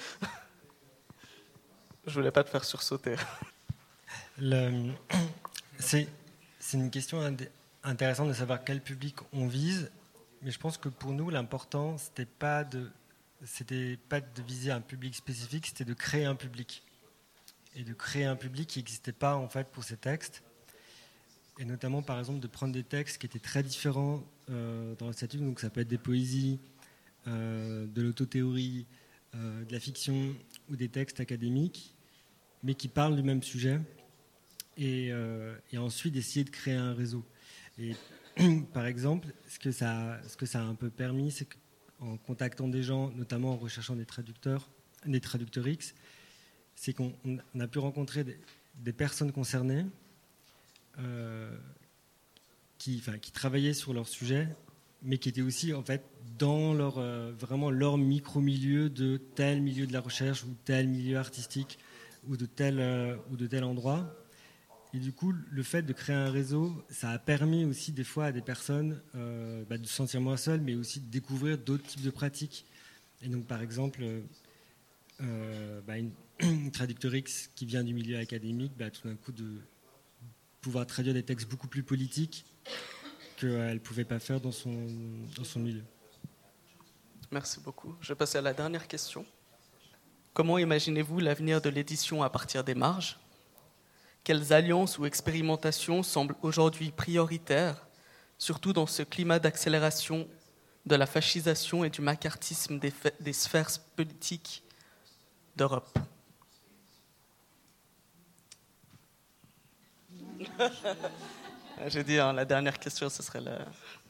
Je voulais pas te faire sursauter. Le, c'est, c'est une question intéressante de savoir quel public on vise, mais je pense que pour nous, l'important, c'était pas de c'était pas de viser un public spécifique, c'était de créer un public. Et de créer un public qui n'existait pas en fait pour ces textes. Et notamment par exemple de prendre des textes qui étaient très différents euh, dans le statut, donc ça peut être des poésies, euh, de l'autothéorie, euh, de la fiction ou des textes académiques, mais qui parlent du même sujet. Et, euh, et ensuite d'essayer de créer un réseau. Et par exemple, ce que ça, ce que ça a un peu permis, c'est que en contactant des gens, notamment en recherchant des traducteurs, des traducteurs X, c'est qu'on on a pu rencontrer des, des personnes concernées euh, qui, enfin, qui travaillaient sur leur sujet, mais qui étaient aussi en fait dans leur euh, vraiment leur micro-milieu de tel milieu de la recherche ou tel milieu artistique ou de tel euh, ou de tel endroit. Et du coup, le fait de créer un réseau, ça a permis aussi des fois à des personnes euh, bah, de se sentir moins seules, mais aussi de découvrir d'autres types de pratiques. Et donc, par exemple, euh, bah, une, une traducteur X qui vient du milieu académique, bah, tout d'un coup, de pouvoir traduire des textes beaucoup plus politiques qu'elle ne pouvait pas faire dans son, dans son milieu. Merci beaucoup. Je vais passer à la dernière question. Comment imaginez-vous l'avenir de l'édition à partir des marges ? Quelles alliances ou expérimentations semblent aujourd'hui prioritaires, surtout dans ce climat d'accélération de la fascisation et du macartisme des, fa- des sphères politiques d'Europe? J'ai dit, hein, la dernière question, ce serait la...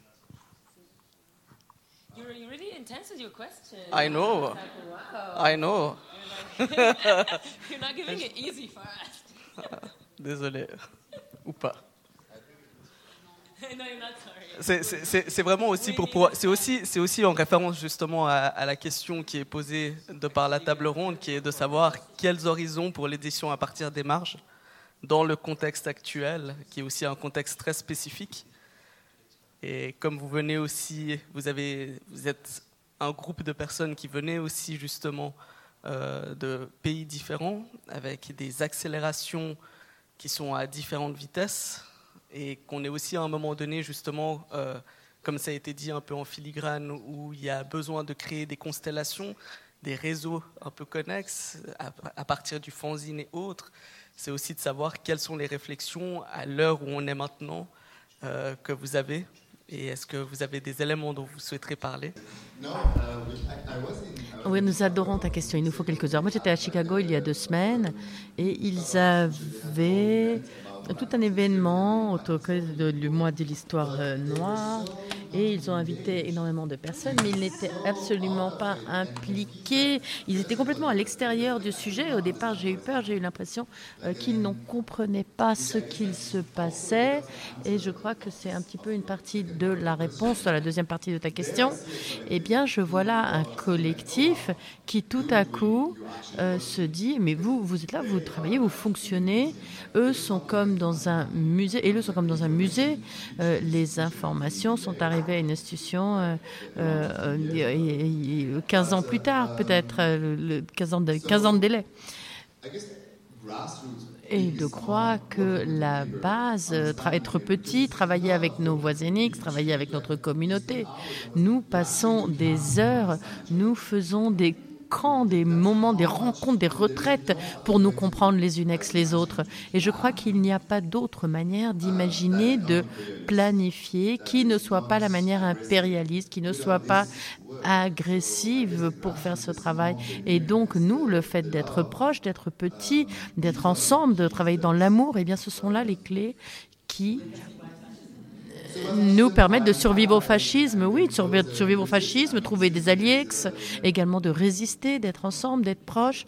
You're really intense with your question. I know. Like, wow. I know. You're not giving it easy for us. Désolé. Ou pas. No, you're not sorry. C'est, c'est, c'est, c'est vraiment aussi pour, pour c'est aussi c'est aussi en référence justement à, à la question qui est posée de par la table ronde, qui est de savoir quels horizons pour l'édition à partir des marges dans le contexte actuel, qui est aussi un contexte très spécifique. Et comme vous venez aussi, vous avez vous êtes un groupe de personnes qui venaient aussi justement euh, de pays différents, avec des accélérations qui sont à différentes vitesses, et qu'on est aussi à un moment donné, justement, euh, comme ça a été dit un peu en filigrane, où il y a besoin de créer des constellations, des réseaux un peu connexes à, à partir du fanzine et autres, c'est aussi de savoir quelles sont les réflexions à l'heure où on est maintenant euh, que vous avez. Et est-ce que vous avez des éléments dont vous souhaiterez parler? Oui, nous adorons ta question. Il nous faut quelques heures. Moi, j'étais à Chicago il y a deux semaines et ils avaient tout un événement autour du mois de l'histoire noire et ils ont invité énormément de personnes, mais ils n'étaient absolument pas impliqués. Ils étaient complètement à l'extérieur du sujet. Au départ, j'ai eu peur, j'ai eu l'impression euh, qu'ils ne comprenaient pas ce qu'il se passait et je crois que c'est un petit peu une partie de la réponse à la deuxième partie de ta question. Eh bien, je vois là un collectif qui tout à coup euh, se dit, mais vous, vous êtes là, vous travaillez, vous fonctionnez. Eux sont comme dans un musée, et eux sont comme dans un musée. Euh, les informations sont arrivées à une institution euh, euh, quinze ans plus tard, peut-être, euh, quinze ans de, quinze ans de délai. Et je crois que la base, être petit, travailler avec nos voisiniques, travailler avec notre communauté, nous passons des heures, nous faisons des camps, des moments, des rencontres, des retraites pour nous comprendre les unes ex les autres. Et je crois qu'il n'y a pas d'autre manière d'imaginer, de planifier qui ne soit pas la manière impérialiste, qui ne soit pas agressive pour faire ce travail. Et donc, nous, le fait d'être proches, d'être petits, d'être ensemble, de travailler dans l'amour, eh bien, ce sont là les clés qui nous permettent de survivre au fascisme, oui, de survivre au fascisme, trouver des alliés, également de résister, d'être ensemble, d'être proches.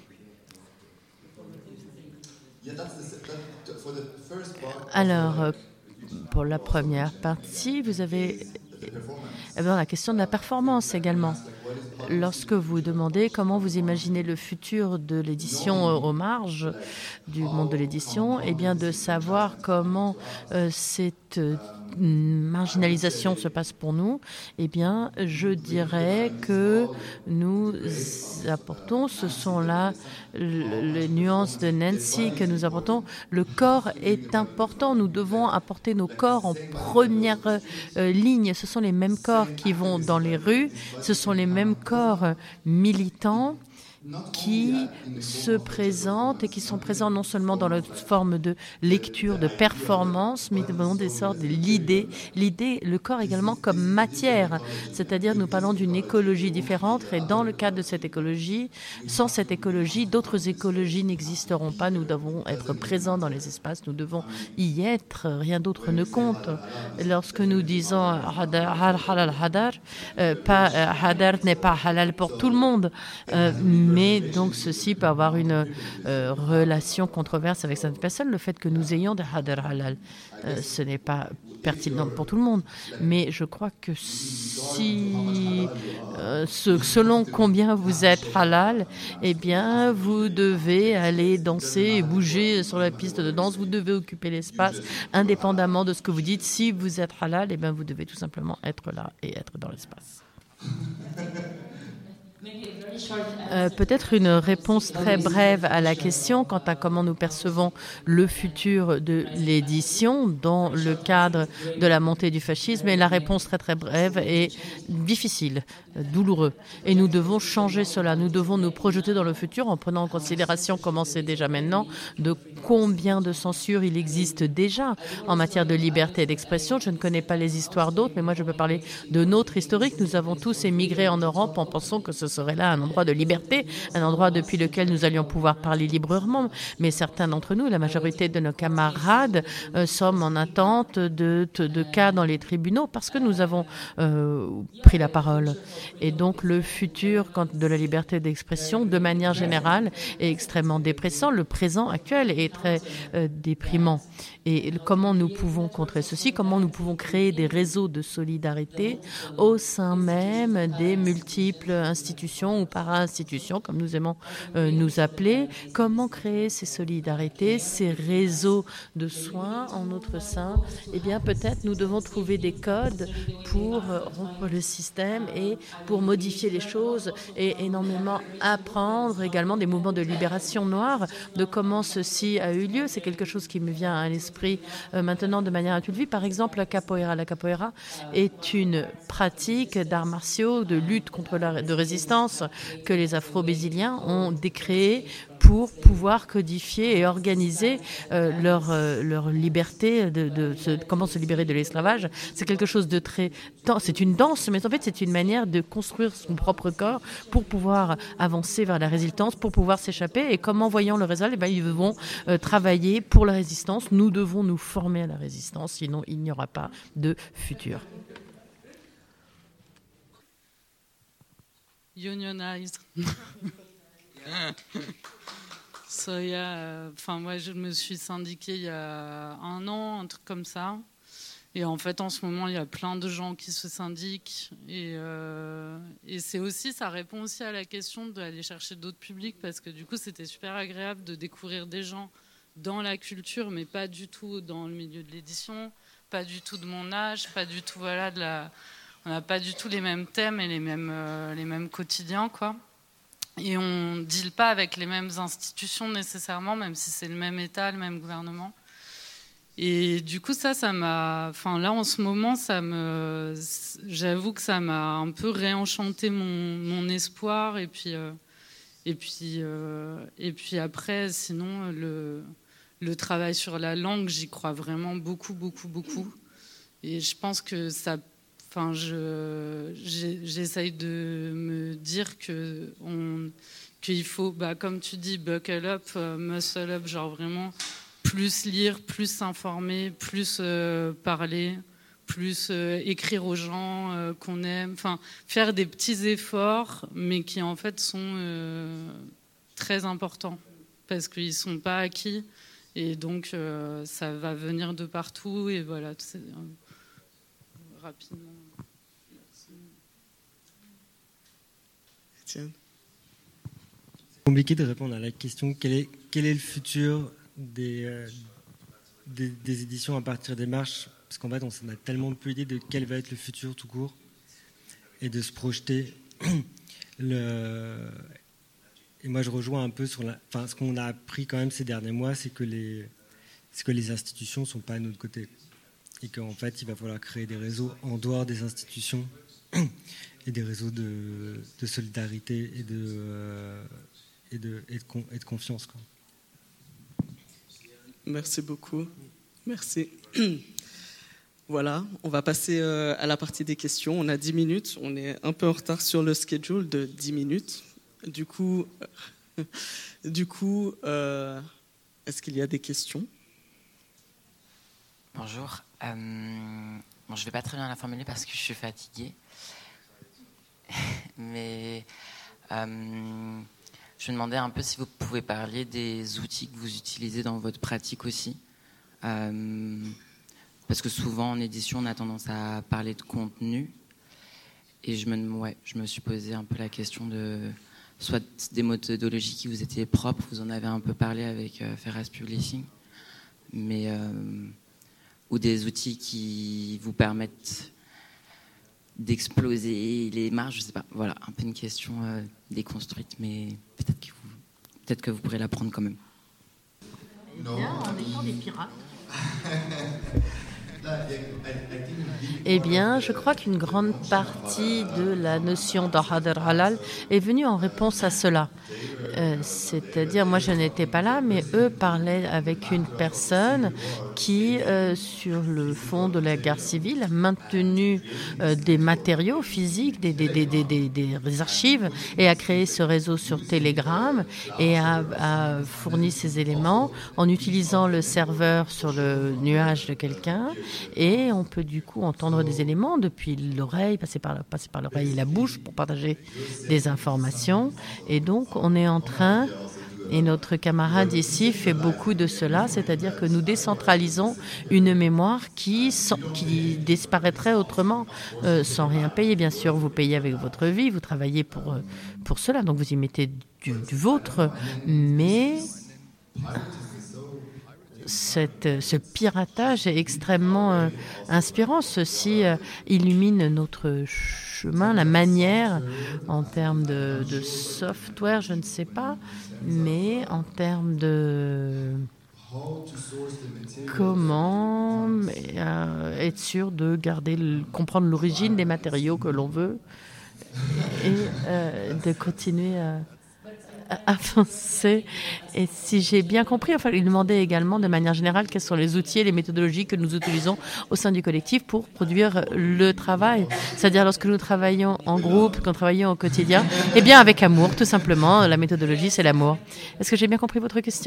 Alors, pour la première partie, vous avez la question de la performance également. Lorsque vous demandez comment vous imaginez le futur de l'édition aux marges du monde de l'édition, eh bien de savoir comment euh, cette euh, marginalisation se passe pour nous, eh bien je dirais que nous apportons, ce sont là les nuances de Nancy que nous apportons. Le corps est important, nous devons apporter nos corps en première euh, ligne. Ce sont les mêmes corps qui vont dans les rues, ce sont les mêmes corps militants qui se présentent et qui sont présents non seulement dans la forme de lecture, de performance, mais dans des sortes de l'idée, l'idée, le corps également comme matière, c'est-à-dire nous parlons d'une écologie différente et dans le cadre de cette écologie, sans cette écologie, d'autres écologies n'existeront pas, nous devons être présents dans les espaces, nous devons y être, rien d'autre ne compte. Lorsque nous disons hadar, halal, hadar, euh, pas hadar n'est pas halal pour tout le monde, euh, mais donc ceci peut avoir une euh, relation controverse avec certaines personnes. Le fait que nous ayons des hadar halal, euh, ce n'est pas pertinent pour tout le monde. Mais je crois que si, euh, ce, selon combien vous êtes halal, eh bien, vous devez aller danser et bouger sur la piste de danse. Vous devez occuper l'espace indépendamment de ce que vous dites. Si vous êtes halal, eh bien, vous devez tout simplement être là et être dans l'espace. Euh, peut-être une réponse très brève à la question quant à comment nous percevons le futur de l'édition dans le cadre de la montée du fascisme. Et la réponse très très brève est difficile, douloureux. Et nous devons changer cela. Nous devons nous projeter dans le futur en prenant en considération comment c'est déjà maintenant, de combien de censures il existe déjà en matière de liberté d'expression. Je ne connais pas les histoires d'autres, mais moi je peux parler de notre historique. Nous avons tous émigré en Europe en pensant que ce serait là un endroit de liberté, un endroit depuis lequel nous allions pouvoir parler librement. Mais certains d'entre nous, la majorité de nos camarades, euh, sommes en attente de, de, de cas dans les tribunaux parce que nous avons euh, pris la parole. Et donc le futur de la liberté d'expression, de manière générale, est extrêmement dépressant. Le présent actuel est très euh, déprimant. Et comment nous pouvons contrer ceci? Comment nous pouvons créer des réseaux de solidarité au sein même des multiples institutions ou para-institutions, comme nous aimons euh, nous appeler? Comment créer ces solidarités, ces réseaux de soins en notre sein? Eh bien, peut-être nous devons trouver des codes pour euh, rompre le système et pour modifier les choses et énormément apprendre également des mouvements de libération noire, de comment ceci a eu lieu. C'est quelque chose qui me vient à l'esprit euh, maintenant de manière intuitive. Par exemple, la capoeira. La capoeira est une pratique d'arts martiaux, de lutte contre la de résistance résistance que les Afro-Brésiliens ont décréées pour pouvoir codifier et organiser euh, leur, euh, leur liberté, de, de se, comment se libérer de l'esclavage. C'est quelque chose de très... C'est une danse, mais en fait, c'est une manière de construire son propre corps pour pouvoir avancer vers la résistance, pour pouvoir s'échapper. Et comme en voyant le résultat, eh ben, ils vont euh, travailler pour la résistance. Nous devons nous former à la résistance, sinon il n'y aura pas de futur. Unionize. So, yeah, enfin, moi, je me suis syndiquée il y a un an, un truc comme ça. Et en fait, en ce moment, il y a plein de gens qui se syndiquent. Et, euh, et c'est aussi, ça répond aussi à la question d'aller chercher d'autres publics, parce que du coup, c'était super agréable de découvrir des gens dans la culture, mais pas du tout dans le milieu de l'édition, pas du tout de mon âge, pas du tout, voilà, de la... on n'a pas du tout les mêmes thèmes et les mêmes, euh, les mêmes quotidiens, quoi. Et on ne deal pas avec les mêmes institutions nécessairement, même si c'est le même État, le même gouvernement. Et du coup, ça, ça m'a... Enfin, là, en ce moment, ça me... j'avoue que ça m'a un peu réenchanté mon, mon espoir. Et puis, euh, et, puis, euh, et puis après, sinon, le, le travail sur la langue, j'y crois vraiment beaucoup, beaucoup, beaucoup. Et je pense que ça... Enfin, je, j'essaye de me dire que on, qu'il faut, bah, comme tu dis, buckle up, uh, muscle up, genre vraiment plus lire, plus s'informer, plus euh, parler, plus euh, écrire aux gens euh, qu'on aime, enfin, faire des petits efforts, mais qui en fait sont euh, très importants, parce qu'ils ne sont pas acquis, et donc euh, ça va venir de partout, et voilà, c'est, euh, rapidement. Tiens. C'est compliqué de répondre à la question quel est, quel est le futur des, euh, des, des éditions à partir des marches, parce qu'en fait on s'en a tellement peu idée de quel va être le futur tout court, et de se projeter. Le... Et moi je rejoins un peu sur la... Enfin, ce qu'on a appris quand même ces derniers mois, c'est que les, c'est que les institutions ne sont pas à notre côté, et qu'en fait il va falloir créer des réseaux en dehors des institutions et des réseaux de, de solidarité et de, euh, et de, et de, con, et de confiance, quoi. Merci beaucoup. Merci. Voilà, on va passer à la partie des questions. On a dix minutes. On est un peu en retard sur le schedule de dix minutes. Du coup, du coup euh, est-ce qu'il y a des questions ? Bonjour. Euh, bon, je ne vais pas très bien la formuler parce que je suis fatiguée. Mais euh, je me demandais un peu si vous pouvez parler des outils que vous utilisez dans votre pratique aussi. Euh, parce que souvent en édition, on a tendance à parler de contenu. Et je me, ouais, je me suis posé un peu la question de soit des méthodologies qui vous étaient propres, vous en avez un peu parlé avec euh, Ferraz Publishing, mais, euh, ou des outils qui vous permettent d'exploser les marges, je sais pas. Voilà, un peu une question euh, déconstruite, mais peut-être que vous, peut-être que vous pourrez la prendre quand même. Bien, en étant des pirates. Eh bien, je crois qu'une grande partie de la notion d'Ahadar Halal est venue en réponse à cela. Euh, c'est-à-dire, moi je n'étais pas là, mais eux parlaient avec une personne qui, euh, sur le fond de la guerre civile, a maintenu euh, des matériaux physiques, des, des, des, des, des, des archives, et a créé ce réseau sur Telegram et a, a fourni ces éléments en utilisant le serveur sur le nuage de quelqu'un. Et on peut du coup entendre des éléments depuis l'oreille, passer par, passer par l'oreille et la bouche pour partager des informations. Et donc on est en train, et notre camarade ici fait beaucoup de cela, c'est-à-dire que nous décentralisons une mémoire qui, sans, qui disparaîtrait autrement euh, sans rien payer. Bien sûr, vous payez avec votre vie, vous travaillez pour, pour cela, donc vous y mettez du, du vôtre, mais... Cette, ce piratage est extrêmement euh, inspirant. Ceci euh, illumine notre chemin, la manière, en termes de, de software, je ne sais pas, mais en termes de comment euh, être sûr de garder, le, comprendre l'origine des matériaux que l'on veut et euh, de continuer à, à avancer. Et si j'ai bien compris, enfin, il demandait également de manière générale quels sont les outils et les méthodologies que nous utilisons au sein du collectif pour produire le travail. C'est-à-dire lorsque nous travaillons en groupe, quand nous travaillons au quotidien, eh bien avec amour, tout simplement. La méthodologie, c'est l'amour. Est-ce que j'ai bien compris votre question ?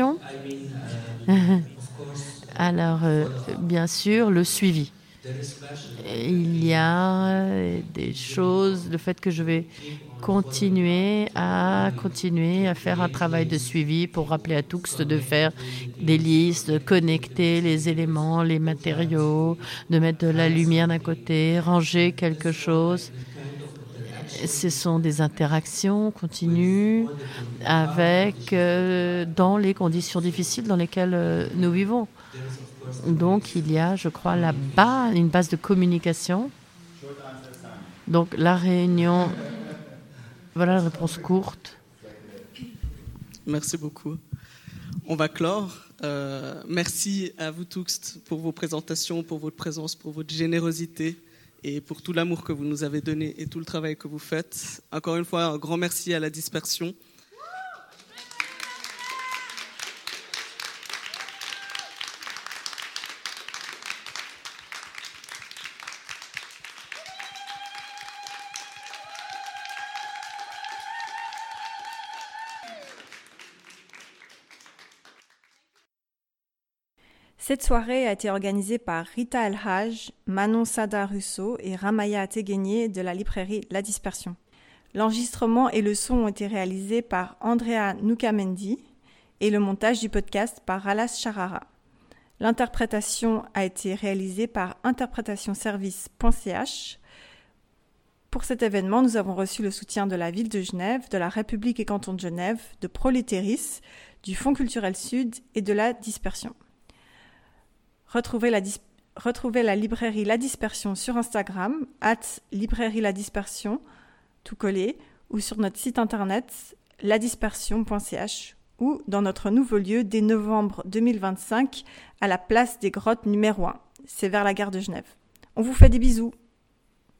Alors, euh, bien sûr, le suivi. Il y a des choses, le fait que je vais continuer à continuer à faire un travail de suivi pour rappeler à Tuxt de faire des listes, de connecter les éléments, les matériaux, de mettre de la lumière d'un côté, ranger quelque chose. Ce sont des interactions continues avec, euh, dans les conditions difficiles dans lesquelles euh, nous vivons. Donc, il y a, je crois, là-bas, une base de communication. Donc, la réunion, voilà la réponse courte. Merci beaucoup. On va clore. Euh, merci à vous tous pour vos présentations, pour votre présence, pour votre générosité et pour tout l'amour que vous nous avez donné et tout le travail que vous faites. Encore une fois, un grand merci à la dispersion. Cette soirée a été organisée par Rita El Haj, Manon Sada Russo et Ramaya Teguenier de la librairie La Dispersion. L'enregistrement et le son ont été réalisés par Andrea Nucamendi et le montage du podcast par Alas Charara. L'interprétation a été réalisée par interprétationservice point c h. Pour cet événement, nous avons reçu le soutien de la ville de Genève, de la République et canton de Genève, de Prolétéris, du Fonds culturel Sud et de la Dispersion. Retrouvez la, dis- retrouvez la librairie La Dispersion sur Instagram, at librairie La Dispersion, tout collé, ou sur notre site internet la dispersion point c h ou dans notre nouveau lieu dès novembre deux mille vingt-cinq à la place des Grottes numéro un. C'est vers la gare de Genève. On vous fait des bisous.